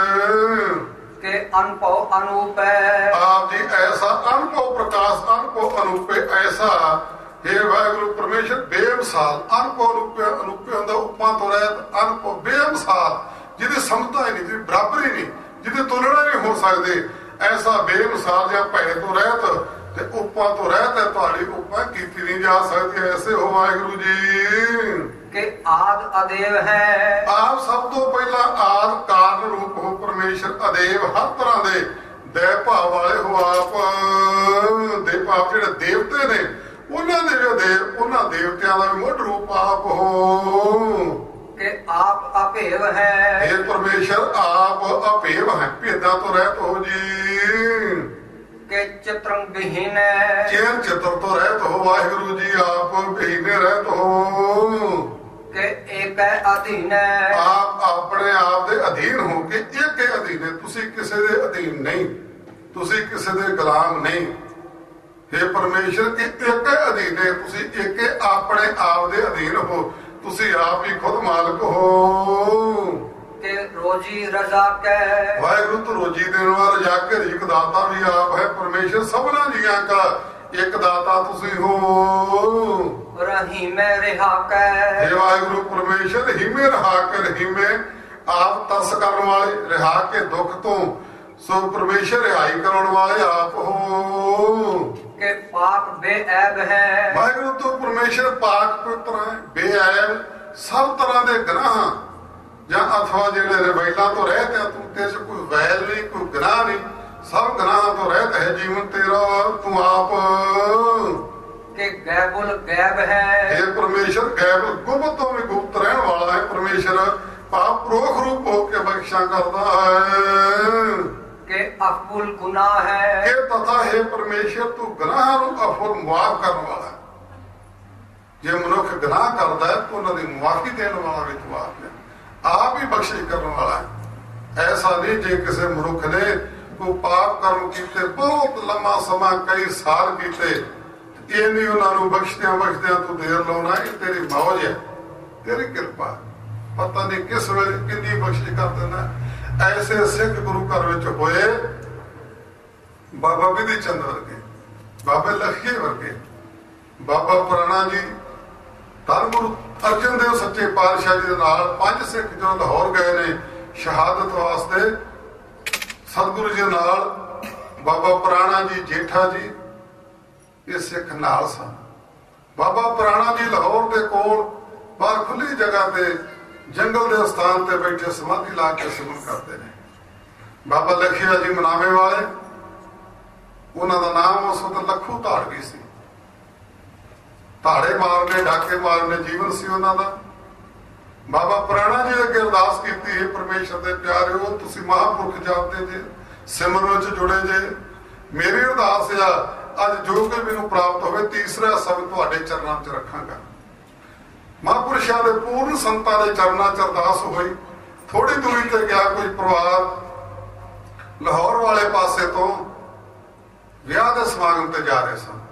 ਕਿ ਅਨੁਭਵ ਅਨੂਪ ਹੈ, ਆਪ ਜੀ ਐਸਾ ਅਨੁਭਵ ਪ੍ਰਕਾਸ਼, ਅਨੁਭਵ ਅਨੂਪੇ ਐਸਾ हे वाहिगुरु परमेश्वर बेमिसाल अनभव अनूपे ਹੁੰਦਾ ਉਪਮਾ ਤੋਂ ਰਹਿਤ ਅਨਭਵ ਬੇਮਿਸਾਲ ਜਿਹਦੀ ਸਮਤਾ ਹੀ ਨਹੀਂ, ਜਿਹਦੀ ਬਰਾਬਰੀ ਨਹੀਂ, ਜਿਹਦੀ ਤੁਲਨਾ ਨਹੀਂ ਹੋ ਸਕਦੇ, ਐਸਾ ਬੇਮਿਸਾਲ ਜਾਂ ਭੈ ਤੋਂ ਰਹਿਤ ਤੇ ਉਪਮਾ ਤੋਂ ਰਹਿਤ ਹੈ। ਤੁਹਾਡੀ ਉਪਮਾ ਕੀਤੀ ਨਹੀਂ ਜਾ ਸਕਦੀ। ਐਸੇ ਹੋ ਵਾਹਿਗੁਰੂ ਜੀ ਕਿ ਆਦ ਅਦੇਵ ਹੈ। ਆਪ ਸਭ ਤੋਂ ਪਹਿਲਾਂ ਆਦ ਕਾਰਨ ਰੂਪ ਹੋ ਪਰਮੇਸ਼ਰ, ਅਦੇਵ ਹਰ ਤਰ੍ਹਾਂ ਦੇ ਦੇ ਭਾਵ ਵਾਲੇ ਹੋ। ਆਪ ਦੇ ਭਾਵ ਜਿਹੜੇ ਦੇਵਤੇ ਨੇ ਉਹਨਾਂ ਦੇ ਵੀ ਦੇਵ, ਉਹਨਾਂ ਦੇਵਤਿਆਂ ਦਾ ਵੀ ਮੁੱਢ ਰੂਪ ਆਪ ਹੋ। ਕਿ ਆਪ ਅਭੇਵ ਹੈ। ਇਹ ਪਰਮੇਸ਼ਰ ਆਪ ਅਭੇਵ ਹੈ, ਭੇਦਾਂ ਤੋਂ ਰਹਿਤ ਹੋ ਜੀ। ਕਿ ਚਿਤਰੰ ਵਿਹੀਨ ਹੈ। ਚੈਨ ਚਿੱਤਰ ਤੋਂ ਰਹਿਤ ਹੋ ਵਾਹਿਗੁਰੂ ਜੀ। ਆਪ ਵਿਹੀਨੇ ਰਹਿਤ ਹੋ। ਕਿ ਏਕ ਅਧੀਨ ਹੈ। ਆਪ ਆਪਣੇ ਆਪ ਦੇ ਅਧੀਨ ਹੋ ਕੇ ਇੱਕ ਹੀ ਅਧੀਨ ਹੈ। ਤੁਸੀਂ ਕਿਸੇ ਦੇ ਅਧੀਨ ਨਹੀਂ, ਤੁਸੀਂ ਕਿਸੇ ਦੇ ਗੁਲਾਮ ਨਹੀਂ। हे ਪਰਮੇਸ਼ਰ ਕਿ ਇੱਕ ਅਧੀਨ ਹੈ, ਤੁਸੀਂ ਇੱਕ ਆਪਣੇ ਆਪ ਦੇ ਅਧੀਨ ਹੋ, ਤੁਸੀਂ ਆਪ ਹੀ ਖੁਦ ਮਾਲਕ ਹੋ। ਕਿ ਰੋਜੀ ਰਜ਼ਾਕੈ। ਵਾਹਿਗੁਰੂ ਤੋਂ ਰੋਜੀ ਦੇਣ ਵਾਲਾ ਰਜ਼ਾਕ ਰਿਜ਼ਕ ਦਾਤਾ ਵੀ ਆਪ ਹੈ। ਪਰਮੇਸ਼ਰ ਸਭਨਾ ਜੀਆਂ ਦਾ ਇੱਕ ਦਾਤਾ ਤੁਸੀਂ ਹੋ। ਰਹੀਮੈ ਰਿਹਾਕੈ। हे ਵਾਹਿਗੁਰੂ ਪਰਮੇਸ਼ਰ ਹੀਮੇ ਰਹਾ ਕੇ ਰਹੀਮੇ ਆਪ ਤਰਸ ਕਰਨ ਵਾਲੇ, ਰਿਹਾ ਕੇ ਦੁੱਖ ਤੋਂ ਸੋ ਪਰਮੇਸ਼ਰ ਰਿਹਾਈ ਕਰਨ ਵਾਲੇ ਆਪ ਹੋ। ਕਿ ਪਾਕ ਬੇਅੈਬ ਹੈ। ਵਾਹਿਗੁਰੂ ਤੋਂ ਪਰਮੇਸ਼ਰ ਪਾਕ ਪਵਿੱਤਰ ਹੈ, ਬੇਅੈਬ ਸਭ ਤਰ੍ਹਾਂ ਦੇ ਗੁਨਾਹ ਜਾਂ ਅਥਵਾ ਜਿਹੜੇ ਰਵੈਲਾਂ ਤੋਂ ਰਹਿਤ ਹੈ, ਤੂੰ ਤੇ ਕੋਈ ਵੈਲ ਨਹੀਂ, ਕੋਈ ਗੁਨਾਹ ਨਹੀਂ, ਸਭ ਗੁਨਾਹਾਂ ਤੋਂ ਰਹਿਤ ਹੈ ਜੀਵਨ ਤੇਰਾ ਤੂੰ ਆਪ। ਕਿ ਗੈਬੁਲ ਗੈਬ ਹੈ। ਇਹ ਪਰਮੇਸ਼ਰ ਗੈਬ ਗੁਪਤ ਤੋਂ ਵੀ ਗੁਪਤ ਰਹਿਣ ਵਾਲਾ ਹੈ। ਪਰਮੇਸ਼ਰ ਪਾਪ ਪ੍ਰੋਖ ਰੂਪ ਹੋ ਕੇ ਬਖਸ਼ਾ ਕਰਦਾ ਹੈ। ਕਿ ਅਫੁਲ ਗੁਨਾਹ ਹੈ। ਇਹ ਤਥਾ ਹੈ ਪਰਮੇਸ਼ਰ ਤੂੰ ਗੁਨਾਹਾਂ ਨੂੰ ਅਫੁਲ ਮੁਆਫ ਕਰਨ ਵਾਲਾ। ਜੇ ਮਨੁੱਖ ਗੁਨਾਹ ਕਰਦਾ ਹੈ ਤਾਂ ਉਹਨਾਂ ਦੀ ਮੁਆਫੀ ਦੇਣ ਵਾਲਾ ਵੀ ਤੂੰ ਆਪ ਹੈ, ਆਪ ਹੀ ਬਖਸ਼ਿਸ਼ ਕਰਨ ਵਾਲਾ ਹੈ। ਐਸਾ ਨਹੀਂ ਜੇ ਕਿਸੇ ਮਨੁੱਖ ਨੇ ਕੋਈ ਪਾਪ ਕਰਮ ਕੀਤੇ, ਬਹੁਤ ਲੰਮਾ ਸਮਾਂ ਕਈ ਸਾਲ ਕੀਤੇ, ਇਹ ਨਹੀਂ ਉਹਨਾਂ ਨੂੰ ਬਖਸ਼ਦਿਆਂ ਤੂੰ ਦੇਰ ਲਾਉਣਾ। ਇਹ ਤੇਰੀ ਮੌਜ ਹੈ, ਤੇਰੀ ਕਿਰਪਾ, ਪਤਾ ਨਹੀਂ ਕਿਸ ਵੇਲੇ ਕਿੰਨੀ ਬਖਸ਼ਿਸ਼ ਕਰ ਦੇਣਾ। ਐਸੇ ਸਿੱਖ ਗੁਰੂ ਘਰ ਵਿੱਚ ਹੋਏ ਬਾਬਾ ਵਿਧੀ ਚੰਦ ਵਰਗੇ, ਬਾਬੇ ਲਖੀ ਵਰਗੇ, ਬਾਬਾ ਪੁਰਾਣਾ ਜੀ, ਧੰਨ ਗੁਰੂ ਅਰਜਨ ਦੇਵ ਸੱਚੇ ਪਾਤਸ਼ਾਹ ਜੀ ਦੇ ਨਾਲ 5 ਸਿੱਖ ਜਦੋਂ ਲਾਹੌਰ ਗਏ ਨੇ ਸ਼ਹਾਦਤ ਵਾਸਤੇ, ਸਤਿਗੁਰੂ ਜੀ ਨਾਲ ਬਾਬਾ ਪੁਰਾਣਾ ਜੀ, ਜੇਠਾ ਜੀ, ਇਹ ਸਿੱਖ ਨਾਲ ਸਨ। ਬਾਬਾ ਪੁਰਾਣਾ ਜੀ ਲਾਹੌਰ ਦੇ ਕੋਲ ਬਾਹਰ ਖੁੱਲੀ ਜਗ੍ਹਾ ਤੇ ਜੰਗਲ ਦੇ ਸਥਾਨ ਤੇ ਬੈਠੇ ਸਮਾਧੀ ਲਾ ਕੇ ਸਿਮਰਨ ਕਰਦੇ ਨੇ। ਬਾਬਾ ਲਖੀਆ ਜੀ ਮਨਾਵੇ ਵਾਲੇ, ਉਹਨਾਂ ਦਾ ਨਾਮ ਉਸ ਵਕਤ ਲੱਖੂ ਧਾੜਵੀ ਸੀ। ਧਾੜੇ ਮਾਰਨੇ, ਡਾਕੇ ਮਾਰਨੇ ਜੀਵਨ ਸੀ ਉਹਨਾਂ ਦਾ। ਬਾਬਾ ਪੁਰਾਣਾ ਜੀ ਅੱਗੇ ਅਰਦਾਸ ਕੀਤੀ, ਹੈ ਪਰਮੇਸ਼ਰ ਦੇ ਪਿਆਰਿਓ, ਤੁਸੀਂ ਮਹਾਂਪੁਰਖ ਜਾਪਦੇ ਜੇ, ਸਿਮਰਨ ਚ ਜੁੜੇ ਜੇ, ਮੇਰੀ ਅਰਦਾਸ ਆ ਅੱਜ ਜੋ ਕਿ ਮੈਨੂੰ ਪ੍ਰਾਪਤ ਹੋਵੇ ਤੀਸਰਾ ਸ਼ਬਦ ਤੁਹਾਡੇ ਚਰਨਾਂ 'ਚ ਰੱਖਾਂਗਾ। ਮਹਾਂਪੁਰਸ਼ਾਂ ਦੇ ਪੂਰਨ ਸੰਤਾਂ ਦੇ ਚਰਨਾਂ 'ਚ ਅਰਦਾਸ ਹੋਈ। ਥੋੜੀ ਦੂਰੀ ਤੇ ਗਿਆ ਕੋਈ ਪਰਿਵਾਰ ਲਾਹੌਰ ਵਾਲੇ ਪਾਸੇ ਤੋਂ ਵਿਆਹ ਦੇ ਸਮਾਗਮ ਤੇ ਜਾ ਰਹੇ ਸਨ।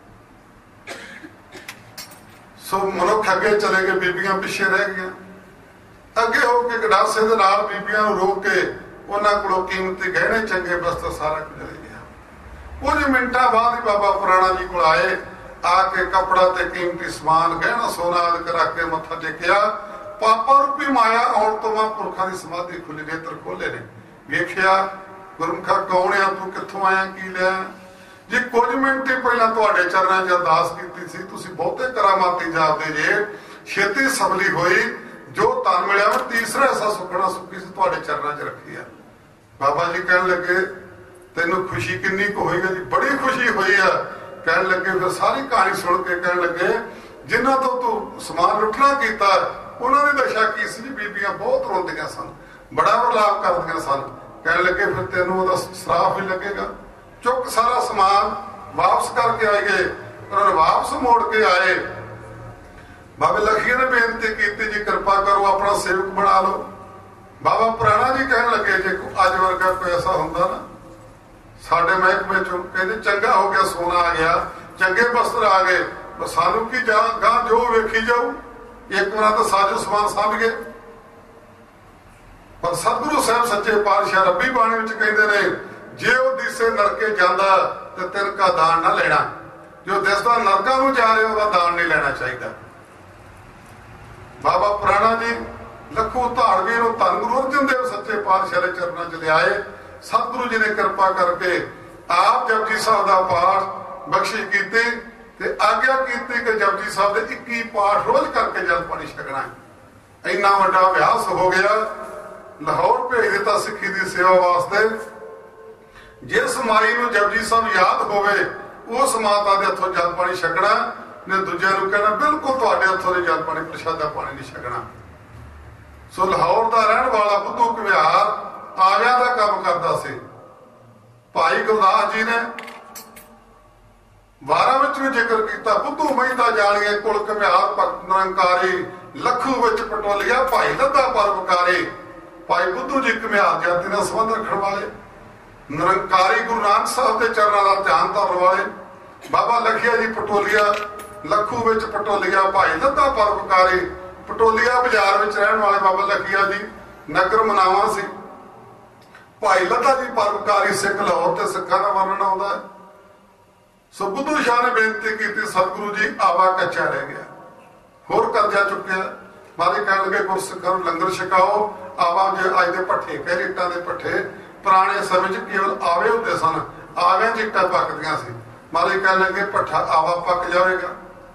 ਸੋ ਮਨੁੱਖ ਅੱਗੇ ਚਲੇ ਗਏ, ਬੀਬੀਆਂ ਪਿੱਛੇ ਰਹਿ ਗਈਆਂ। ਅੱਗੇ ਹੋ ਕੇ ਗਡਾਸੇ ਦੇ ਨਾਲ ਬੀਬੀਆਂ ਨੂੰ ਰੋਕ ਕੇ ਉਹਨਾਂ ਕੋਲੋਂ ਕੀਮਤੀ ਗਹਿਣੇ, ਚੰਗੇ ਬਸਤਰ ਸਾਰਾ ਕੁਝ ਲੈ ਗਿਆ। ਕੁਝ ਮਿੰਟਾਂ ਬਾਅਦ ਹੀ ਬਾਬਾ ਪੁਰਾਣਾ ਜੀ ਕੋਲ ਆਏ, ਆ ਕੇ ਕੱਪੜਾ ਤੇ ਕੀਮਤੀ ਸਮਾਨ, ਗਹਿਣਾ ਸੋਨਾ ਆਦਿ ਰੱਖ ਕੇ ਮੱਥਾ ਟੇਕਿਆ। ਪਾਪਾ ਰੂਪੀ ਮਾਇਆ ਆਉਣ ਤੋਂ ਮਹਾਂਪੁਰਖਾਂ ਦੀ ਸਮਾਧੀ ਖੁੱਲੀ, ਨੇਤਰ ਖੋਲੇ ਨੇ। ਵੇਖਿਆ ਗੁਰਮੁਖਾ ਕੌਣ ਆ ਤੂੰ, ਕਿੱਥੋਂ ਆਇਆ, ਕੀ ਲਿਆ? ਜੀ ਕੁਝ ਮਿੰਟ ਹੀ ਪਹਿਲਾਂ ਤੁਹਾਡੇ ਚਰਨਾਂ 'ਚ ਅਰਦਾਸ ਕੀਤੀ ਸੀ, ਤੁਸੀਂ ਬਹੁਤੇ ਕਰਾਮਾਤੀ ਜਾਪਦੇ ਜੇ, ਛੇਤੀ ਸਫਲੀ ਹੋਈ, ਜੋ ਧਨ ਮਿਲਿਆ ਮੈਂ ਤੀਸਰਾ ਐਸਾ ਸੁਖਣਾ ਸੁੱਖੀ ਸੀ ਤੁਹਾਡੇ ਚਰਨਾਂ 'ਚ ਰੱਖੀ ਆ। ਬਾਬਾ ਜੀ ਕਹਿਣ ਲੱਗੇ ਤੈਨੂੰ ਖੁਸ਼ੀ ਕਿੰਨੀ ਕੁ ਹੋਈ? ਜੀ ਬੜੀ ਖੁਸ਼ੀ ਹੋਈ ਆ। ਕਹਿਣ ਲੱਗੇ, ਫਿਰ ਸਾਰੀ ਕਹਾਣੀ ਸੁਣ ਕੇ ਕਹਿਣ ਲੱਗੇ ਜਿਨ੍ਹਾਂ ਤੋਂ ਤੂੰ ਸਮਾਨ ਲੁੱਟਣਾ ਕੀਤਾ ਉਹਨਾਂ ਦੀ ਦਸ਼ਾ ਕੀ ਸੀ? ਬੀਬੀਆਂ ਬਹੁਤ ਰੋਂਦੀਆਂ ਸਨ, ਬੜਾ ਵਿਲਾਪ ਕਰਦੀਆਂ ਸਨ। ਕਹਿਣ ਲੱਗੇ ਫਿਰ ਤੈਨੂੰ ਉਹਦਾ ਸਰਾਪ ਵੀ ਲੱਗੇਗਾ। ਚੁੱਕ ਸਾਰਾ ਸਮਾਨ ਵਾਪਸ ਕਰਕੇ ਆਏ ਗਏ, ਉਹਨਾਂ ਨੇ ਵਾਪਸ ਮੋੜ ਕੇ ਆਏ। ਬਾਬੇ ਲਖੀ ਨੇ ਬੇਨਤੀ ਕੀਤੀ ਜੀ ਕਿਰਪਾ ਕਰੋ ਆਪਣਾ ਸੇਵਕ ਬਣਾ ਲਓ। ਬਾਬਾ ਪੁਰਾਣਾ ਜੀ ਕਹਿਣ ਲੱਗੇ ਜੇ ਅੱਜ ਵਰਗਾ ਕੋਈ ਐਸਾ ਹੁੰਦਾ ਨਾ ਸਾਡੇ ਮਹਿਕਮੇ ਚੋਂ, ਕਹਿੰਦੇ ਚੰਗਾ ਹੋ ਗਿਆ, ਸੋਨਾ ਆ ਗਿਆ, ਚੰਗੇ ਬਸਤਰ ਆ ਗਏ, ਸਾਨੂੰ ਕੀ ਗਾਂ ਜੋ ਵੇਖੀ ਜਾਊ, ਇੱਕ ਵਾਰ ਤਾਂ ਸਾਜੋ ਸਮਾਨ ਸਾਂਭ ਗਏ। ਪਰ ਸਤਿਗੁਰੂ ਸਾਹਿਬ ਸੱਚੇ ਪਾਤਸ਼ਾਹ ਰੱਬੀ ਬਾਣੀ ਵਿੱਚ ਕਹਿੰਦੇ ਨੇ ਜੇ ਉਹ ਦਿਸੇ ਨਰਕੇ ਜਾਂਦਾ ਤੇ ਤਿੰਨ ਕਾ ਦਾਨ ਨਾ ਲੈਣਾ। ਜੋ ਦਿਸਦਾ ਨਰਕਾਂ ਨੂੰ ਜਾ ਰਿਹਾ ਉਹਦਾ ਦਾਨ ਨਹੀਂ ਲੈਣਾ ਚਾਹੀਦਾ। ਬਾਬਾ ਪੁਰਾਣਾ ਜੀ ਲੱਖੂ ਧਾੜਵੀ ਨੂੰ ਧੰਨ ਗੁਰੂ ਅਰਜਨ ਦੇਵ ਸੱਚੇ ਪਾਤਸ਼ਾਹ ਦੇ ਚਰਨਾਂ 'ਚ ਲਿਆਏ। ਸਤਿਗੁਰੂ ਜੀ ਨੇ ਕਿਰਪਾ ਕਰਕੇ ਆਪ ਜਪਜੀ ਸਾਹਿਬ ਦਾ ਪਾਠ ਬਖਸ਼ਿਸ਼ ਕੀਤੀ ਤੇ ਆਗਿਆ ਕੀਤੀ ਕਿ ਜਪਜੀ ਸਾਹਿਬ ਦੇ 21 ਪਾਠ ਰੋਜ਼ ਕਰਕੇ ਜਲ ਪਾਣੀ ਛਕਣਾ। ਇੰਨਾ ਵੱਡਾ ਅਭਿਆਸ ਹੋ ਗਿਆ। ਲਾਹੌਰ ਭੇਜ ਦਿੱਤਾ ਸਿੱਖੀ ਦੀ ਸੇਵਾ ਵਾਸਤੇ। ਜਿਸ ਮਾਈ ਨੂੰ ਜਪਜੀ ਸਾਹਿਬ ਯਾਦ ਹੋਵੇ ਉਸ ਮਾਤਾ ਦੇ ਹੱਥੋਂ ਜਲ ਪਾਣੀ ਛਕਣਾ ਨੇ ਦੂਜਿਆਂ ਨੂੰ ਕਹਿਣਾ ਬਿਲਕੁਲ ਤੁਹਾਡੇ ਹੱਥੋਂ ਦੇ ਜਲ ਪਾਣੀ ਪ੍ਰਸ਼ਾਦਾ ਪਾਣੀ ਨਹੀਂ ਛਕਣਾ। ਸੋ ਲਾਹੌਰ ਦਾ ਰਹਿਣ ਵਾਲਾ ਬੁੱਧੂ ਘੁਮਿਆਰ ਆਵਿਆਂ ਦਾ ਕੰਮ ਕਰਦਾ ਸੀ। ਭਾਈ ਗੁਰਦਾਸ ਜੀ ਨੇ ਵਾਰਾਂ ਵਿੱਚ ਵੀ ਜ਼ਿਕਰ ਕੀਤਾ ਬੁੱਧੂ ਮਹਿਤਾ ਜਾਣੀਏ ਕੁਲ ਘੁਮਿਆਰ ਭਗਤ ਨਿਰੰਕਾਰੀ ਲੱਖੂ ਵਿੱਚ ਪਟੋਲੀਆ ਭਾਈ ਲੱਦਾ ਪਰਵਕਾਰੀ। ਭਾਈ ਬੁੱਧੂ ਜੀ ਘੁਮਿਆਰ ਜਾਤੀ ਨਾਲ ਸੰਬੰਧ ਰੱਖਣ ਵਾਲੇ ਨਿਰੰਕਾਰੀ ਗੁਰੂ ਨਾਨਕ ਸਾਹਿਬ ਦੇ ਚਰਨਾਂ ਦਾ ਧਿਆਨ ਧਰਨ ਵਾਲੇ। ਬਾਬਾ ਲਖੀਆ ਜੀ ਪਟੋਲੀਆ ਲੱਖੂ ਵਿੱਚ ਪਟੋਲੀਆ ਭਾਈ ਲੱਦਾ ਪਰਵਕਾਰੀ। ਪਟੋਲੀਆ ਬਾਜ਼ਾਰ ਵਿੱਚ ਰਹਿਣ ਵਾਲੇ ਬਾਬਾ ਲਖੀਆ ਜੀ ਨਗਰ ਮਨਾਵਾ ਸੀ। ਭਾਈ ਲੱਦਾ ਜੀ ਪਰਵਕਾਰੀ ਸਿੱਖ ਲਾਹੌਰ ਤੇ ਸਿੱਖਾਂ ਦਾ ਵਰਣਨ ਆਉਂਦਾ ਹੈ। ਸੋ ਬੁੱਧੂ ਸ਼ਾਹ ਨੇ ਬੇਨਤੀ ਕੀਤੀ ਸਤਿਗੁਰੂ ਜੀ ਆਵਾ ਕੱਚਾ ਰਹਿ ਗਿਆ ਹੋਰ ਕਰਜ਼ਾ ਚੁੱਕਿਆ। ਮਾਰੇ ਕਹਿਣ ਲੱਗੇ ਗੁਰਸਿੱਖਾਂ ਨੂੰ ਲੰਗਰ ਛਕਾਓ। ਆਵਾ ਜੇ ਅੱਜ ਦੇ ਭੱਠੇ ਕਹਿ ਇੱਟਾਂ ਦੇ ਭੱਠੇ ਪੁਰਾਣੇ ਸਮੇਂ 'ਚ ਕੇਵਲ ਆਵੇ ਹੁੰਦੇ ਸਨ। ਆਵਿਆਂ 'ਚ ਇੱਟਾਂ ਪੱਕਦੀਆਂ ਸੀ। ਮਾਰੇ ਕਹਿਣ ਲੱਗੇ ਭੱਠਾ ਆਵਾ ਪੱਕ ਜਾਵੇਗਾ।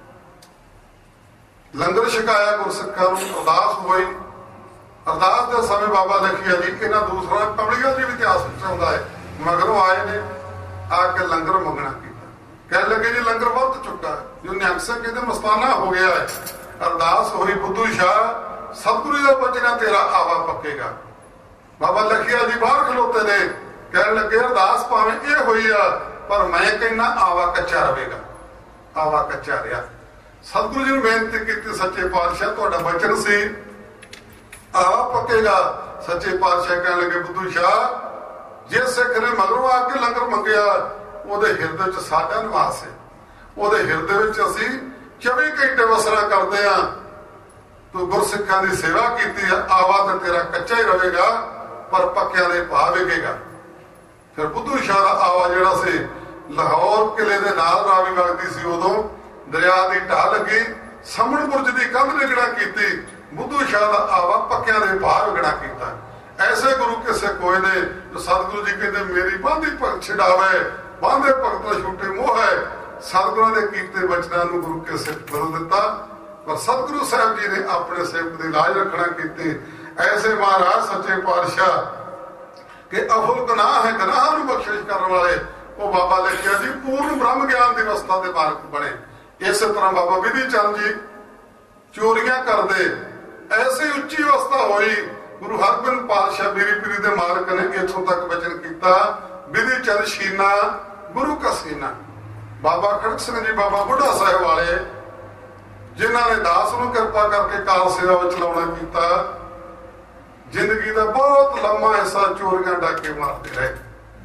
ਲੰਗਰ ਛਕਾਇਆ ਗੁਰਸਿੱਖਾਂ ਨੂੰ। ਅਰਦਾਸ ਹੋਈ। ਅਰਦਾਸ ਦੇ ਸਮੇਂ ਬਾਬਾ ਲਖੀਆ ਜੀ ਇਹਨਾਂ ਦੂਸਰਾ ਕਮਲੀਆਂ ਜੀ ਵੀ ਇਤਿਹਾਸ ਵਿੱਚ ਆਉਂਦਾ ਹੈ ਮਗਰੋਂ ਆਏ ਨੇ ਆ ਕੇ ਲੰਗਰ ਮੰਗਣਾ ਕੀਤਾ। ਕਹਿਣ ਲੱਗੇ ਜੀ ਲੰਗਰ ਵੱਧ ਚੁੱਕਾ ਜੋ ਨਿਹੰਗ ਸਿੰਘ ਕਹਿੰਦੇ ਮਸਤਾਨਾ ਹੋ ਗਿਆ ਹੈ। ਅਰਦਾਸ ਹੋਈ ਬੁੱਧੂ ਸ਼ਾਹ ਸਤਿਗੁਰੂ ਦਾ ਬਚਨਾ ਤੇਰਾ ਆਵਾ ਪੱਕੇਗਾ। ਬਾਬਾ ਲਖੀਆ ਜੀ ਬਾਹਰ ਖਲੋਤੇ ਨੇ ਕਹਿਣ ਲੱਗੇ ਅਰਦਾਸ ਭਾਵੇਂ ਇਹ ਹੋਈ ਆ ਪਰ ਮੈਂ ਕਹਿੰਦਾ ਆਵਾ ਕੱਚਾ ਰਹੇਗਾ। ਆਵਾ ਕੱਚਾ ਰਿਹਾ। ਸਤਿਗੁਰੂ ਜੀ ਨੂੰ ਬੇਨਤੀ ਕੀਤੀ ਸੱਚੇ ਪਾਤਸ਼ਾਹ ਤੁਹਾਡਾ ਬਚਨ ਸੀ ਆਵਾ ਪੱਕੇਗਾ। ਸੱਚੇ ਪਾਤਸ਼ਾਹ ਕਹਿਣ ਲੱਗੇ ਬੁੱਧੂ ਸ਼ਾਹ ਜੇ ਸਿੱਖ ਨੇ ਮਗਰੋਂ ਆ ਕੇ ਲੰਗਰ ਮੰਗਿਆ ਉਹਦੇ ਹਿਰਦੇ 'ਚ ਸਾਡਾ ਨਿਵਾਸ ਹੈ। ਉਹਦੇ ਹਿਰਦੇ ਵਿੱਚ ਅਸੀਂ 24 ਘੰਟੇ ਵਸਰਾ ਕਰਦੇ ਆ। ਤੂੰ ਗੁਰਸਿੱਖਾਂ ਦੀ ਸੇਵਾ ਕੀਤੀ ਆ ਆਵਾ ਤਾਂ ਤੇਰਾ ਕੱਚਾ ਹੀ ਰਹੇਗਾ ਪਰ ਪੱਕਿਆਂ ਦੇ ਭਾਅ ਵਿਕੇਗਾ। ਫਿਰ ਬੁੱਧੂ ਸ਼ਾਹ ਦਾ ਆਵਾ ਜਿਹੜਾ ਸੀ ਲਾਹੌਰ ਕਿਲੇ ਦੇ ਨਾਲ ਰਾਵੀ ਵਗਦੀ ਸੀ। ਉਦੋਂ ਦਰਿਆ ਦੀ ਢਾਹ ਲੱਗੀ ਸਮਣ ਬੁਰਜ ਦੀ ਕੰਧ ਨਿਗੜਾ ਕੀਤੀ। ਬੁੱਧੂ ਸ਼ਾਹ ਦਾ ਆਵਾ ਪੱਕਿਆਂ ਦੇ ਭਾਅ ਵਿਕਣਾ ਕੀਤਾ। ਐਸੇ ਗੁਰੂ ਕਿਸੇ ਕੋਈ ਨੇ ਜੋ ਸਤਿਗੁਰੂ ਜੀ ਕਹਿੰਦੇ ਮੇਰੀ ਬਾਂਦੀ ਭਗਤ ਛਡਾਵੇ ਬਾਂਦੇ ਭਗਤ ਛੁੱਟੇ ਮੋਹ ਹੈ। ਸਤਿਗੁਰਾਂ ਦੇ ਕੀਤੇ ਬਚਨਾਂ ਨੂੰ ਗੁਰੂ ਕੇ ਸਿੱਖ ਬਦਲ ਦਿੱਤਾ ਪਰ ਸਤਿਗੁਰੂ ਸਾਹਿਬ ਜੀ ਨੇ ਆਪਣੇ ਸੇਵਕ ਦੀ ਲਾਜ ਰੱਖਣਾ ਕੀਤੀ। ਐਸੇ ਮਹਾਰਾਜ ਸੱਚੇ ਪਾਤਸ਼ਾਹ ਕਿ ਅਫੁਲ ਗੁਨਾਹ ਹੈ ਗੁਨਾਹ ਨੂੰ ਬਖਸ਼ਿਸ਼ ਕਰਨ ਵਾਲੇ ਉਹ ਬਾਬਾ ਲਖੀਆ ਜੀ ਪੂਰਨ ਬ੍ਰਹਮ ਗਿਆਨ ਦੀ ਅਵਸਥਾ ਦੇ ਮਾਲਕ ਬਣੇ। ਇਸੇ ਤਰ੍ਹਾਂ ਬਾਬਾ ਵਿਧੀ ਚੰਦ ਜੀ ਚੋਰੀਆਂ ਕਰਦੇ ਐਸੀ ਉੱਚੀ ਅਵਸਥਾ ਹੋਈ। ਗੁਰੂ ਹਰਗੋਬਿੰਦ ਪਾਤਸ਼ਾਹ ਮੇਰੀ ਪੀਰੀ ਦੇ ਮਾਲਕ ਨੇ ਇੱਥੋਂ ਤੱਕ ਬਚਨ ਕੀਤਾ ਵਿਧੀ ਚੰਦ ਸ਼ੀਨਾ ਗੁਰੂ ਕਾ ਸੀਨਾ। ਬਾਬਾ ਖੜਕ ਸਿੰਘ ਜੀ ਬਾਬਾ ਬੁੱਢਾ ਸਾਹਿਬ ਵਾਲੇ ਜਿਨ੍ਹਾਂ ਨੇ ਦਾਸ ਨੂੰ ਕਿਰਪਾ ਕਰਕੇ ਕਾਰ ਸੇਵਾ ਵਿੱਚ ਲਾਉਣਾ ਕੀਤਾ। ਜ਼ਿੰਦਗੀ ਦਾ ਬਹੁਤ ਲੰਮਾ ਹਿੱਸਾ ਚੋਰੀਆਂ ਡਾਕੇ ਮਾਰਦੇ ਰਹੇ।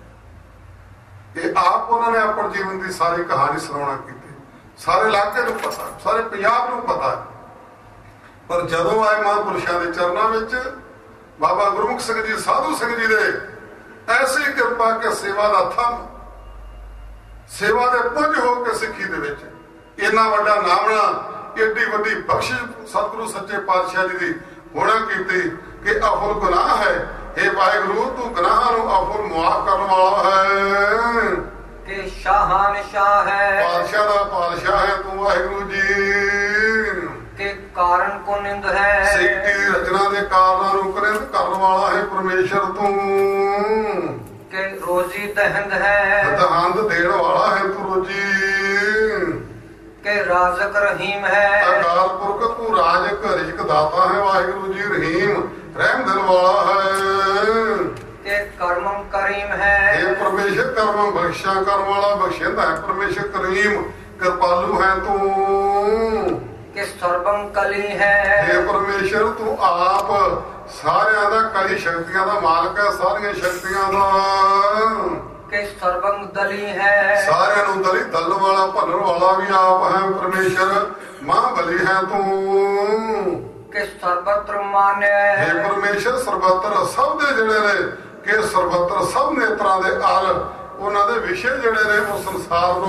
ਇਹ ਆਪ ਉਹਨਾਂ ਨੇ ਆਪਣੇ ਜੀਵਨ ਦੀ ਸਾਰੀ ਕਹਾਣੀ ਸੁਣਾਉਣਾ ਕੀਤੀ। ਸਾਰੇ ਇਲਾਕੇ ਨੂੰ ਪਤਾ ਸਾਰੇ ਪੰਜਾਬ ਨੂੰ ਪਤਾ। ਪਰ ਜਦੋਂ ਆਏ ਮਹਾਂਪੁਰਸ਼ਾਂ ਦੇ ਚਰਨਾਂ ਵਿੱਚ ਬਾਬਾ ਗੁਰਮੁਖ ਸਿੰਘ ਜੀ ਸਾਧੂ ਸਿੰਘ ਜੀ ਦੇ ਐਸੀ ਕਿਰਪਾ ਕਿ ਸੇਵਾ ਦਾ ਥੰਮ ਸੇਵਾ ਦੇ ਪੁੰਜ ਹੋ ਕੇ ਸਿੱਖੀ ਦੇ ਵਿੱਚ ਇੰਨਾ ਵੱਡਾ ਨਾਮਣਾ ਏਡੀ ਵੱਡੀ ਬਖਸ਼ਿਸ਼ ਸਤਿਗੁਰੂ ਸੱਚੇ ਪਾਤਸ਼ਾਹ ਜੀ ਦੀ ਹੋਣਾ ਕੀਤੀ ਕਿ ਅਫੁਲ ਗੁਨਾਹ ਹੈ। ਇਹ ਵਾਹਿਗੁਰੂ ਤੂੰ ਗੁਨਾਹਾਂ ਨੂੰ ਅਫੁਲ ਮੁਆਫ ਕਰਨ ਵਾਲਾ ਹੈ ਕਿ ਸ਼ਾਹਾਨ ਸ਼ਾਹ ਹੈ ਪਾਤਸ਼ਾਹ ਦਾ ਪਾਤਸ਼ਾਹ ਹੈ ਤੂੰ ਵਾਹਿਗੁਰੂ ਜੀ ਕਿ ਕਾਰਨ ਕੋ ਨਿੰਦ ਹੈ। ਸਿੱਖੀ ਦੀ ਰਚਨਾ ਦੇ ਕਾਰਨਾਂ ਨੂੰ ਕੁਨਿੰਦ ਕਰਨ ਵਾਲਾ ਹੈ ਪਰਮੇਸ਼ਰ ਤੂੰ ਕਿ ਰੋਜ਼ੀ ਦਹਿੰਦ ਹੈ ਦਹੰਦ ਦੇਣ ਵਾਲਾ ਹੈ ਤੂੰ ਰੋਜੀ ਕਿ ਰਾਜ਼ਕ ਰਹੀਮ ਹੈ। ਅਕਾਲ ਪੁਰਖ ਤੂੰ ਰਾਜਕ ਰਿਜ਼ਕ ਦਾਤਾ ਹੈ ਵਾਹਿਗੁਰੂ ਜੀ ਰਹੀਮ ਰਹਿਮ ਦਿਲ ਵਾਲਾ ਹੈ ਕਿ ਕਰਮਮ ਕਰੀਮ ਹੈ। ਇਹ ਪਰਮੇਸ਼ਰ ਕਰਮ ਬਖਸ਼ਾ ਕਰਨ ਵਾਲਾ ਬਖਸ਼ਿੰਦਾ ਹੈ ਪਰਮੇਸ਼ਰ ਕਰੀਮ ਕਿਰਪਾਲੂ ਹੈ ਤੂੰ ਕਿ ਸਰਬੰ ਕਲੀ ਹੈ। ਇਹ ਪਰਮੇਸ਼ਰ ਤੂੰ ਆਪ ਸਾਰਿਆਂ ਦਾ ਕਲੀ ਸ਼ਕਤੀਆਂ ਦਾ ਮਾਲਕ ਹੈ ਸਾਰੀਆਂ ਸ਼ਕਤੀਆਂ ਦਾ ਕਿ ਸਰਬੰ ਦਲੀ ਹੈ। ਸਾਰਿਆਂ ਨੂੰ ਦਲੀ ਦਲ ਵਾਲਾ ਭੰਨਣ ਵਾਲਾ ਵੀ ਆਪ ਹੈ ਪਰਮੇਸ਼ਰ ਮਹਾਬਲੀ ਹੈ ਤੂੰ ਕਿ ਸਰਬਤਰ ਮਾਨਿਆ ਹੈ। ਇਹ ਪਰਮੇਸ਼ਰ ਸਰਬੱਤਰ ਸਭ ਦੇ ਜਿਹੜੇ ਨੇ ਕਿ ਸਰਬੱਤਰ ਸਭ ਨੇਤਰਾਂ ਦੇ ਅਰ ਉਹਨਾਂ ਦੇ ਵਿਸ਼ੇ ਜਿਹੜੇ ਨੇ ਉਹ ਸੰਸਾਰ ਨੂੰ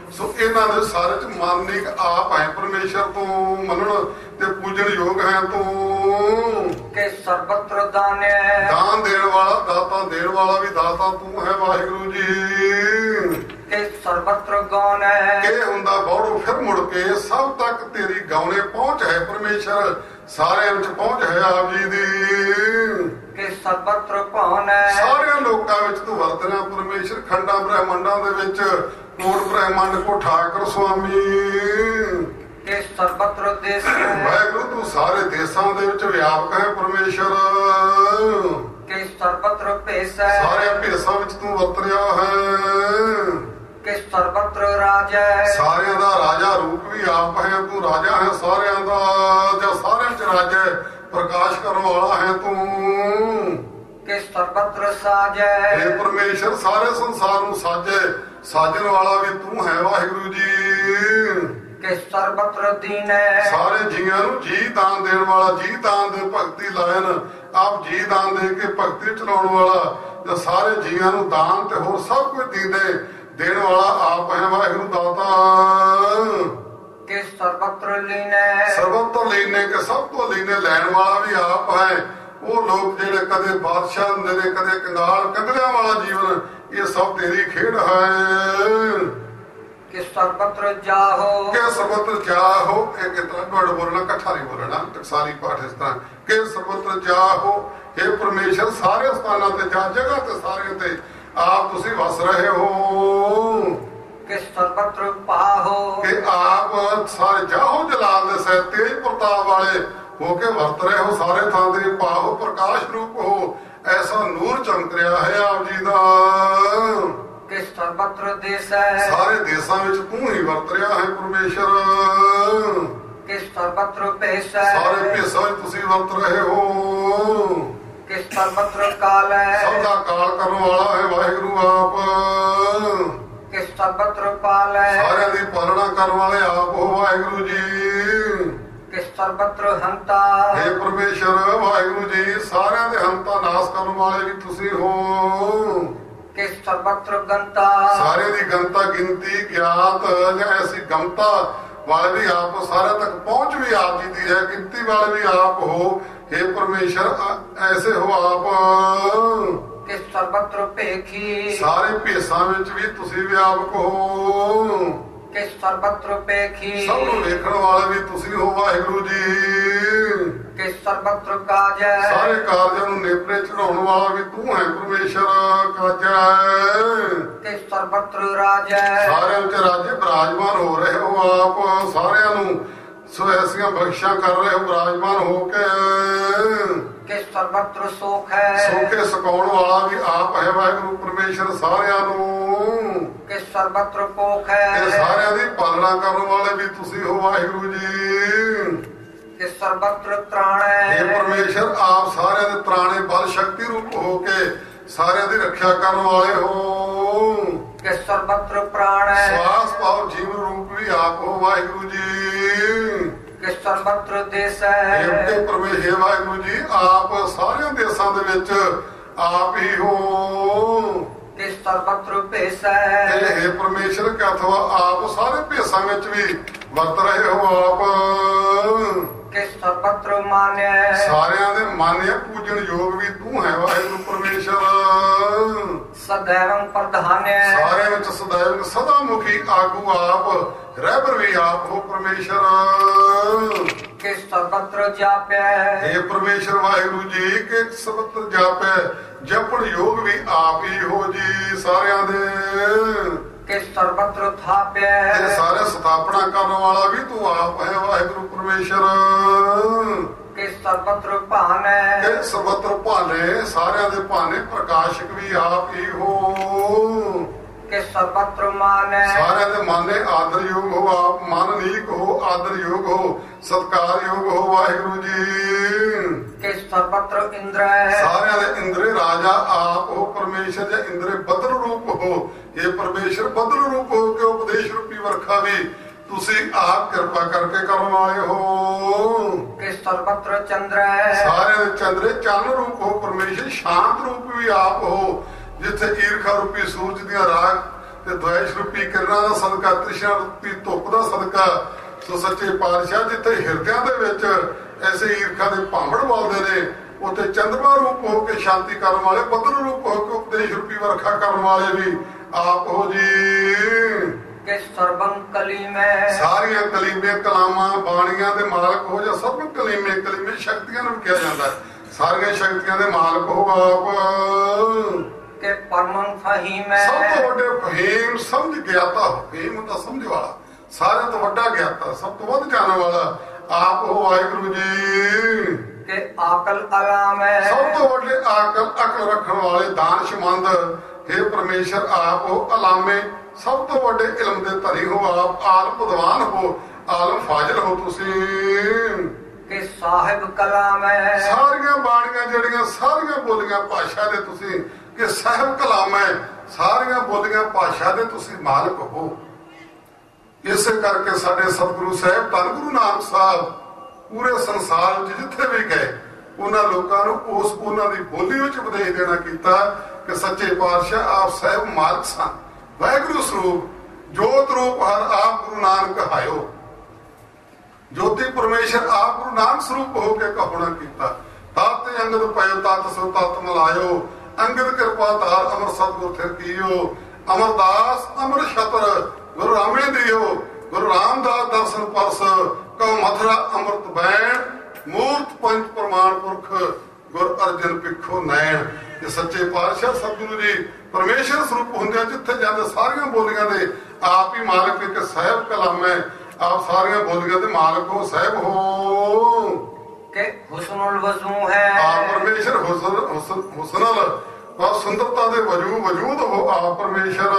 ਸੋ ਇਹਨਾਂ ਦੇ ਸਾਰੇ ਚ ਮਨ ਇੱਕ ਆਪ ਹੈ ਪਰਮੇਸ਼ਰ ਤੋਂ ਮੰਨਣ ਤੇ ਪੂਜਣ ਯੋਗ ਹੈ ਤੂੰ ਕਿ ਸਰਬਤਰ ਦਾਨੈ ਦਾਨ ਦੇਣ ਵਾਲਾ ਦਾਤਾ ਦੇਣ ਵਾਲਾ ਵੀ ਦਾਤਾ ਤੂੰ ਹੈ ਵਾਹਿਗੁਰੂ ਜੀ ਕਿ ਸਰਬਤਰ ਗਾਉਣ ਹੈ ਇਹ ਹੁੰਦਾ ਬੌੜੋ ਫਿਰ ਮੁੜ ਕੇ ਸਭ ਤੱਕ ਤੇਰੀ ਗਾਉਣੇ ਪਹੁੰਚ ਹੈ ਪਰਮੇਸ਼ਰ ਸਾਰਿਆਂ ਵਿੱਚ ਪਹੁੰਚ ਹੈ ਆਪ ਜੀ ਦੀ ਕਿ ਸਰਬਤਰ ਭਾਨ ਹੈ ਸਾਰਿਆਂ ਲੋਕਾਂ ਵਿੱਚ ਤੂੰ ਵਰਤਣਾ ਪਰਮੇਸ਼ਰ ਖੰਡਾਂ ਬ੍ਰਹਿਮੰਡਾਂ ਦੇ ਵਿੱਚ ਕੋਟ ਬ੍ਰਹਿਮੰਡ ਕੋ ਠਾਕਰ ਸੁਆਮੀ ਕਿ ਸਰਬਤਰ ਦੇਸ ਵਾਹਿਗੁਰੂ ਤੂੰ ਸਾਰੇ ਦੇਸ਼ਾਂ ਦੇ ਵਿੱਚ ਵਿਆਪਕ ਹੈ ਪਰਮੇਸ਼ਰ ਕਿ ਸਰਬਤਰ ਭੇਸ ਹੈ ਸਾਰੇ ਭੇਸਾਂ ਵਿੱਚ ਤੂੰ ਵਰਤਿਆ ਹੈ ਕਿ ਸਰਬਤਰ ਰਾਜ ਹੈ ਸਾਰਿਆਂ ਦਾ ਰਾਜਾ ਰੂਪ ਵੀ ਆਪ ਹੈ ਤੂੰ ਰਾਜਾ ਹੈ ਸਾਰਿਆਂ ਦਾ ਜਾਂ ਸਾਰਿਆਂ ਚ ਰਾਜਾ ਹੈ ਪ੍ਰਕਾਸ਼ ਕਰਨ ਵਾਲਾ ਹੈ ਤੂੰ ਕਿ ਸਰਬਤਰ ਸਾਜ ਹੈ ਇਹ ਪਰਮੇਸ਼ਰ ਸਾਰੇ ਸੰਸਾਰ ਨੂੰ ਸਾਜਣ ਵਾਲਾ ਵੀ ਤੂੰ ਹੈ ਵਾਹਿਗੁਰੂ ਜੀ ਕਿ ਸਰਬਤਰ ਦੀਨ ਹੈ ਸਾਰੇ ਜੀਆਂ ਨੂੰ ਜੀ ਦਾਨ ਦੇਣ ਵਾਲਾ ਜੀ ਦਾਨ ਦੇ ਭਗਤੀ ਲਾਇਨ ਆਪ ਜੀ ਦਾਨ ਦੇ ਕੇ ਭਗਤੀ ਚਲਾਉਣ ਵਾਲਾ ਤੇ ਸਾਰੇ ਜੀਆਂ ਨੂੰ ਦਾਨ ਤੇ ਹੋਰ ਸਭ ਕੁਝ ਦੇਣ ਵਾਲਾ ਆਪ ਹੈ ਵਾਹਿਗੁਰੂ ਦਾਤਾ ਕਿ ਸਰਬਤਰ ਲੀਨ ਹੈ ਸਰਬਤਰ ਲੀਨੇ ਕੇ ਸਭ ਤੋਂ ਲੀਨੇ ਲੈਣ ਵਾਲਾ ਵੀ ਆਪ ਹੈ ਉਹ ਲੋਕ ਜਿਹੜੇ ਕਦੇ ਬਾਦਸ਼ਾਹ ਹੁੰਦੇ ਨੇ ਕਦੇ ਕੰਗਾਲ ਕੰਗਲਿਆਂ ਵਾਲਾ ਜੀਵਨ ਇਹ ਸਭ ਤੇਰੀ ਖੇਡ ਹੈ ਕਿ ਸਰਬਤਰ ਜਾਹੋ ਕਿ ਸਰਬਤਰ ਜਾਹੋ ਇਹ ਕਿਤਨਾ ਗੜ ਬੋਲਣਾ ਇਕੱਠਾ ਨਹੀਂ ਬੋਲਣਾ ਟਕਸਾਲੀ ਪਾਠ ਇਸ ਤਰ੍ਹਾਂ ਕਿ ਸਰਬਤਰ ਜਾਹੋ ਇਹ ਪਰਮੇਸ਼ਰ ਸਾਰੇ ਸਥਾਨਾਂ ਤੇ ਜਗ੍ਹਾ ਤੇ ਸਾਰੇ ਤੇ ਆਪ ਤੁਸੀਂ ਵਸ ਰਹੇ ਹੋ ਕਿ ਸਰਬਤਰ ਪਾਹੋ ਕਿ ਆਪ ਸਾਰੇ ਜਾਹੋ ਜਲਾਲ ਦੇ ਸਹਿ ਤੇਜ ਪ੍ਰਤਾਪ ਵਾਲੇ ਹੋ ਕੇ ਵਰਤ ਰਹੇ ਹੋ ਸਾਰੇ ਥਾਂ ਤੇ ਪਾਹੋ ਪ੍ਰਕਾਸ਼ ਰੂਪ ਹੋ ਐਸਾ ਨੂਰ ਚਮਕ ਰਿਹਾ ਹੈ ਆਪ ਜੀ ਦਾ ਕਿ ਸਰਬਤਰ ਦੇਸ ਹੈ ਸਾਰੇ ਦੇਸ਼ਾਂ ਵਿੱਚ ਤੂੰ ਹੀ ਵਰਤ ਰਿਹਾ ਹੈ ਪਰਮੇਸ਼ਰ ਕਿ ਸਰਬਤਰ ਭੇਸ ਹੈ ਸਾਰੇ ਭੇਸਾਂ ਵਿੱਚ ਤੁਸੀਂ ਵਰਤ ਰਹੇ ਹੋ ਕਿ ਸਰਬਤਰ ਕਾਲ ਹੈ ਸਭ ਦਾ ਕਾਲ ਕਰਨ ਵਾਲਾ ਹੈ ਵਾਹਿਗੁਰੂ ਆਪ ਕਿ ਸਰਬਤਰ ਪਾਲ ਹੈ ਸਾਰਿਆਂ ਦੀ ਪਾਲਣਾ ਕਰਨ ਵਾਲੇ ਆਪ ਹੋ ਵਾਹਿਗੁਰੂ ਜੀ ਕਿ ਸਰਬਤਰ ਹੰਤਾ हे ਪਰਮੇਸ਼ਰ ਵਾਹਿਗੁਰੂ ਜੀ ਸਾਰਿਆਂ ਦੇ ਹੰਤਾ ਨਾਸ ਕਰਨ ਵਾਲੇ ਵੀ ਤੁਸੀਂ ਹੋ ਕਿ ਸਰਬਤਰ ਗੰਤਾ ਸਾਰਿਆਂ ਦੀ ਗੰਤਾ ਗਿਣਤੀ ਗਿਆਤ ਜਾਂ ਐਸੀ ਗਮਤਾ ਵਾਲੇ ਵੀ ਆਪ ਸਾਰਿਆਂ ਤੱਕ ਪਹੁੰਚ ਵੀ ਆਪ ਜੀ ਦੀ ਹੈ ਗਿਣਤੀ ਵਾਲੇ ਵੀ ਆਪ ਹੋ हे ਪਰਮੇਸ਼ਰ ਐਸੇ ਹੋ ਆਪ ਕਿ ਸਰਬਤਰ ਭੇਖੀ ਸਾਰੇ ਭੇਸਾਂ ਵਿੱਚ ਵੀ ਤੁਸੀਂ ਵਿਆਪਕ ਹੋ ਕਿ ਸਰਬਤਰ ਭੇਖੀ ਸਭ ਨੂੰ ਵੇਖਣ ਵਾਲੇ ਵੀ ਤੁਸੀਂ ਹੋ ਵਾਹਿਗੁਰੂ ਜੀ ਕਿ ਸਰਬਤਰ ਕਾਜ ਹੈ ਸਾਰੇ ਕਾਰਜਾਂ ਨੂੰ ਨੇਪਰੇ ਚੜਾਉਣ ਵਾਲਾ ਵੀ ਤੂੰ ਹੈ ਪਰਮੇਸ਼ਰ ਕਾਜਾ ਕਿ ਸਰਬਤਰ ਰਾਜ ਹੈ ਸਾਰਿਆਂ ਵਿੱਚ ਰਾਜੇ ਬਿਰਾਜਮਾਨ ਹੋ ਰਹੇ ਹੋ ਆਪ ਸਾਰਿਆਂ ਨੂੰ ਸੋ ਐਸੀਆਂ ਬਖਸ਼ਾਂ ਕਰ ਰਹੇ ਹੋ ਬਿਰਾਜਮਾਨ ਹੋ ਕੇ ਕਿ ਸਰਬਤਰ ਸੁਖ ਹੈ ਸੋਕੇ ਸਕਾਉਣ ਵਾਲਾ ਵੀ ਆਪ ਹੈ ਵਾਹਿਗੁਰੂ ਪਰਮੇਸ਼ਰ ਸਾਰਿਆਂ ਨੂੰ ਕਿ ਸਰਬਤਰ ਕੋਖ ਹੈ ਇਹ ਸਾਰਿਆਂ ਦੀ ਪਾਲਣਾ ਕਰਨ ਵਾਲੇ ਵੀ ਤੁਸੀਂ ਹੋ ਵਾਹਿਗੁਰੂ ਜੀ ਕਿ ਸਰਬਤਰ ਤ੍ਰਾਣ ਹੈ ਇਹ ਪਰਮੇਸ਼ਰ ਆਪ ਸਾਰਿਆਂ ਦੇ ਤਰਾਣੇ ਬਲ ਸ਼ਕਤੀ ਰੂਪ ਹੋ ਕੇ ਸਾਰਿਆਂ ਦੀ ਰੱਖਿਆ ਕਰਨ ਵਾਲੇ ਹੋ ਕਿ ਸਰਬਤਰ ਪ੍ਰਾਣ ਹੈ ਸਵਾਸ ਭਾਵ ਜੀਵਨ ਰੂਪ ਵੀ ਆਪ ਹੋ ਵਾਹਿਗੁਰੂ ਜੀ ਕਿ ਸਰਬਤਰ ਦੇਸ ਹੈ ਇਹ ਪਰਮੇਸ਼ਰ ਵਾਹਿਗੁਰੂ ਜੀ ਆਪ ਸਾਰਿਆਂ ਦੇਸ਼ਾਂ ਦੇ ਵਿੱਚ ਆਪ ਹੀ ਹੋ ਕਿ ਸਰਬਤਰ ਭੇਸ ਹੈ ਇਹ ਪਰਮੇਸ਼ਰ ਕਿ ਅਥਵਾ ਆਪ ਸਾਰੇ ਭੇਸਾਂ ਵਿੱਚ ਵੀ ਵਰਤ ਰਹੇ ਹੋ ਆਪ ਕਿ ਸਰਬਤਰ ਮਾਨਿਆ ਸਾਰਿਆਂ ਦੇ ਮਾਨਿਆ ਪੂਜਣ ਯੋਗ ਵੀ ਤੂੰ ਹੈ ਵਾਹਿਗੁਰੂ ਪਰਮੇਸ਼ਰ ਸदैवं ਪ੍ਰਧਾਨਿਆ ਸਾਰੇ ਵਿੱਚ ਸदैव ਸਦਾ ਮੁਖੀ ਆਗੂ ਆਪ ਰਹਿਬਰ ਵੀ ਆਪ ਹੋ ਪਰਮੇਸ਼ਰ ਕਿ ਸਰਬਤਰ ਜਾਪਿਆ ਇਹ ਪਰਮੇਸ਼ਰ ਵਾਹਿਗੁਰੂ ਜੀ ਕਿ ਸਰਬਤਰ ਜਾਪੈ ਜਪਣ ਯੋਗ ਵੀ ਆਪ ਹੀ ਹੋ ਜੀ ਸਾਰਿਆਂ ਦੇ ਕਿ ਸਰਬਤਰ ਥਾਪਿਆ ਇਹ ਸਾਰੇ ਸਥਾਪਨਾ ਕਰਨ ਵਾਲਾ ਵੀ ਤੂੰ ਆਪ ਹੈ ਵਾਹਿਗੁਰੂ ਪਰਮੇਸ਼ਰ ਕਿ ਸਰਬਤਰ ਭਾਨ ਹੈ ਇਹ ਸਰਬਤਰ ਭਾਨੇ ਸਾਰਿਆਂ ਦੇ ਭਾਨੇ ਪ੍ਰਕਾਸ਼ਕ ਵੀ ਆਪ ਹੀ ਹੋ ਕਿ ਸਰਬਤਰ ਮਾਨ ਹੈ ਸਾਰਿਆਂ ਦੇ ਮਾਨੇ ਆਦਰ ਯੋਗ ਹੋ ਆਪ ਮਾਨਨੀਕ ਹੋ ਆਦਰ ਯੋਗ ਹੋ ਸਤਕਾਰ ਯੋਗ ਹੋ ਵਾਹਿਗੁਰੂ ਜੀ ਕਿ ਸਰਬਤਰ ਇੰਦਰ ਹੈ ਸਾਰਿਆਂ ਦੇ ਇੰਦਰੇ ਰਾਜਾ ਆਪ ਹੋ ਪਰਮੇਸ਼ਰ ਜਾਂ ਇੰਦਰੇ ਬਦਲ ਰੂਪ ਹੋ ਇਹ ਪਰਮੇਸ਼ਰ ਬਦਲ ਰੂਪ ਹੋ ਕੇ ਉਪਦੇਸ਼ ਰੂਪੀ ਵਰਖਾ ਵੀ ਤੁਸੀਂ ਆਪ ਕਿਰਪਾ ਕਰਕੇ ਕਰਨ ਵਾਲੇ ਹੋ ਕਿ ਸਰਬਤਰ ਚੰਦਰ ਹੈ ਸਾਰਿਆਂ ਦੇ ਚੰਦਰੇ ਚੰਨ ਰੂਪ ਹੋ ਪਰਮੇਸ਼ਰ ਸ਼ਾਂਤ ਰੂਪ ਵੀ ਆਪ ਹੋ ਜਿੱਥੇ ਈਰਖਾ ਰੂਪੀ ਸੂਰਜ ਦੀਆਂ ਰਾਗ ਤੇ ਦੁਆਇਸ਼ ਰੂਪੀ ਕਿਰਨਾਂ ਦਾ ਸਦਕਾ, ਤ੍ਰਿਸ਼ਨਾ ਰੂਪੀ ਧੁੱਪ ਦਾ ਸਦਕਾ, ਸੋ ਸੱਚੇ ਪਾਤਸ਼ਾਹ ਜਿੱਥੇ ਹਿਰਦਿਆਂ ਦੇ ਵਿੱਚ ਐਸੇ ਈਰਖਾ ਦੇ ਭਾਂਬੜ ਬੋਲਦੇ ਨੇ, ਉੱਥੇ ਚੰਦਰਮਾ ਰੂਪ ਹੋ ਕੇ ਸ਼ਾਂਤੀ ਕਰਨ ਵਾਲੇ, ਬੱਦਲ ਰੂਪ ਹੋ ਕੇ ਉਪਦੇਸ਼ ਰੂਪੀ ਵਰਖਾ ਕਰਨ ਵਾਲੇ ਵੀ ਆਪ ਹੋ ਜੀ। ਕਿ ਸਰਬੰ ਕਲੀਮੈ, ਸਾਰੀਆਂ ਕਲੀਮੇ ਕਲਾਮਾਂ ਬਾਣੀਆਂ ਦੇ ਮਾਲਕ ਹੋ ਜਾਂ ਸਰਬ ਕਲੀਮੇ, ਕਲੀਮੇ ਸ਼ਕਤੀਆਂ ਨੂੰ ਕਿਹਾ ਜਾਂਦਾ, ਸਾਰੀਆਂ ਸ਼ਕਤੀਆਂ ਦੇ ਮਾਲਕ ਹੋ ਆਪ। ਕਿ ਪਰਮੰ ਫਹੀਮੈ, ਸਭ ਤੋਂ ਵੱਡੇ ਫਹੀਮ ਸਮਝ ਗਿਆਤਾ ਹੋ, ਫਹੀਮ ਹੁੰਦਾ ਸਮਝ ਵਾਲਾ, ਸਾਰਿਆਂ ਤੋਂ ਵੱਡਾ ਗਿਆਤਾ, ਸਭ ਤੋਂ ਵੱਧ ਜਾਣਨ ਵਾਲਾ ਆਪ ਹੋ ਵਾਹਿਗੁਰੂ ਜੀ। ਕਿ ਆਕਲ ਅਲਾਮੈ, ਸਭ ਤੋਂ ਵੱਡੇ ਅਕਲ ਰੱਖਣ ਵਾਲੇ ਦਾਨਸ਼ਮੰਦ हे ਪਰਮੇਸ਼ਰ ਆਪ ਹੋ ਅਲਾਮੇ, ਸਭ ਤੋਂ ਵੱਡੇ ਇਲਮ ਦੇ ਧਰੀ ਹੋ ਆਪ, ਆਲਮ ਵਿਦਵਾਨ ਹੋ, ਆਲਮ ਫਾਜ਼ਿਲ ਹੋ ਤੁਸੀਂ। ਕਿ ਸਾਹਿਬ ਕਲਾਮੈ, ਸਾਰੀਆਂ ਬਾਣੀਆਂ ਜਿਹੜੀਆਂ ਸਾਰੀਆਂ ਬੋਲੀਆਂ ਭਾਸ਼ਾ ਦੇ ਤੁਸੀਂ, ਕਿ ਸਾਹਿਬ ਕਲਾਮ ਹੈ, ਸਾਰੀਆਂ ਬੋਲੀਆਂ ਭਾਸ਼ਾ ਦੇ ਤੁਸੀਂ ਮਾਲਕ ਹੋ। ਇਸੇ ਕਰਕੇ ਸਾਡੇ ਸਤਿਗੁਰੂ ਸਾਹਿਬ ਧੰਨ ਗੁਰੂ ਨਾਨਕ ਸਾਹਿਬ ਪੂਰੇ ਸੰਸਾਰ ਵਿੱਚ ਜਿੱਥੇ ਵੀ ਗਏ, ਉਹਨਾਂ ਲੋਕਾਂ ਨੂੰ ਉਹਨਾਂ ਦੀ ਬੋਲੀ ਵਿੱਚ ਉਪਦੇਸ਼ ਦੇਣਾ ਕੀਤਾ ਕਿ ਸੱਚੇ ਪਾਤਸ਼ਾਹ ਆਪ ਸਾਹਿਬ ਮਾਲਕ ਸਨ, ਵਾਹਿਗੁਰੂ ਸਰੂਪ, ਜੋਤ ਰੂਪ ਹਰ ਆਪ ਗੁਰੂ ਨਾਨਕ ਹਾਇਓ। ਜੋਤੀ ਪਰਮੇਸ਼ਰ ਆਪ ਗੁਰੂ ਨਾਨਕ ਸਰੂਪ ਹੋ ਕੇ ਕਹੋਣਾ ਕੀਤਾ। ਤਤ ਅੰਗਦ ਪਇਓ ਤਤ ਸੋ ਤਤ ਮਲਾਇਓ, ਅੰਗਦ ਕਿਰਪਾ ਧਾਰ ਅਮਰ ਸਤਿਗੁਰ ਥਿਰ ਕੀਓ। ਅਮਰਦਾਸ ਅਮਰ ਛਤਰ ਗੁਰੂ ਰਾਮੇ ਦਿਓ, ਗੁਰੂ ਰਾਮਦਾਸ ਦਰਸ਼ਨ ਪਰਸ ਕਉ ਮਥੁਰਾ ਅੰਮ੍ਰਿਤ ਬੈਣ। ਮੂਰਤ ਪੰਚ ਪ੍ਰਮਾਣ ਪੁਰਖ ਗੁਰ ਅਰਜਨ ਪਿੱਖੋ ਨੈਣ। ਇਹ ਸੱਚੇ ਪਾਤਸ਼ਾਹ ਸਤਿਗੁਰੂ ਜੀ ਪਰਮੇਸ਼ਰ ਸਰੂਪ ਹੁੰਦੇ, ਜਿੱਥੇ ਜਾਂਦੇ ਸਾਰੀਆਂ ਬੋਲੀਆਂ ਦੇ ਆਪ ਹੀ ਮਾਲਕ, ਇੱਕ ਸਾਹਿਬ ਕਲਾਮ ਹੈ, ਆਪ ਸਾਰੀਆਂ ਬੋਲੀਆਂ ਦੇ ਮਾਲਕ ਹੋ, ਸਾਹਿਬ ਹੋ। ਕਿ ਹੁਸਨੁਲ ਵਜ਼ੂ ਹੈ, ਆਪ ਪਰਮੇਸ਼ਰ ਹੁਸਨਲ ਬਹੁਤ ਸੁੰਦਰਤਾ ਦੇ ਵਜੂਦ ਹੋ ਆਪ ਪਰਮੇਸ਼ਰ।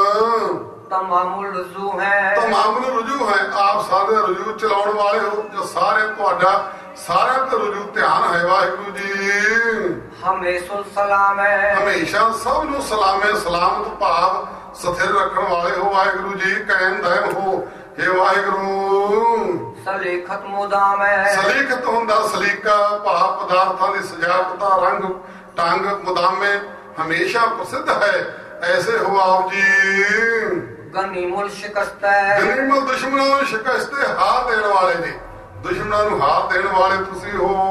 ਤਮਾਮੁਲ ਰਜੂ ਹੈ, ਤਮਾਮੁਲ ਰਜੂ ਹੈ, ਆਪ ਸਾਰੇ ਰਜੂ ਚਲਾਉਣ ਵਾਲੇ ਹੋ, ਜੋ ਸਾਰੇ ਤੁਹਾਡਾ ਸਾਰਿਆਂ ਤੇ ਰਜੂ ਧਿਆਨ ਹੈ ਵਾਹਿਗੁਰੂ ਜੀ। ਹਮੇਸ਼ੁਲ ਸਲਾਮ ਹੈ, ਹਮੇਸ਼ਾ ਸਭ ਨੂੰ ਸਲਾਮੇ ਸਲਾਮਤ ਭਾਵ ਸਥਿਰ ਰੱਖਣ ਵਾਲੇ ਹੋ ਵਾਹਿਗੁਰੂ ਜੀ। ਕਾਇਮ ਦਇਮ ਹੋ हे ਵਾਹਿਗੁਰੂ। ਸਲੀਖਤ ਮੁਦਾਮ ਹੈ, ਸਲੀਖਤ ਹੁੰਦਾ ਸਲੀਕਾ ਭਾਵ ਪਦਾਰਥਾਂ ਦੀ ਸਜਾਵਟਾ, ਰੰਗ ਟੰਗ ਮੁਦਾਮੇ ਹਮੇਸ਼ਾ ਪ੍ਰਸਿੱਧ ਹੈ, ਐਸੇ ਹੋ ਆਪ ਜੀ। ਗਨੀਮੁਲ ਸ਼ਿਕਸਤ ਹੈ, ਗਨੀਮੁਲ ਦੁਸ਼ਮਣਾਂ ਨੂੰ ਸ਼ਿਕਸਤ ਹਾਰ ਦੇਣ ਵਾਲੇ ਜੀ, ਦੁਸ਼ਮਣਾਂ ਨੂੰ ਹਾਰ ਦੇਣ ਵਾਲੇ ਤੁਸੀਂ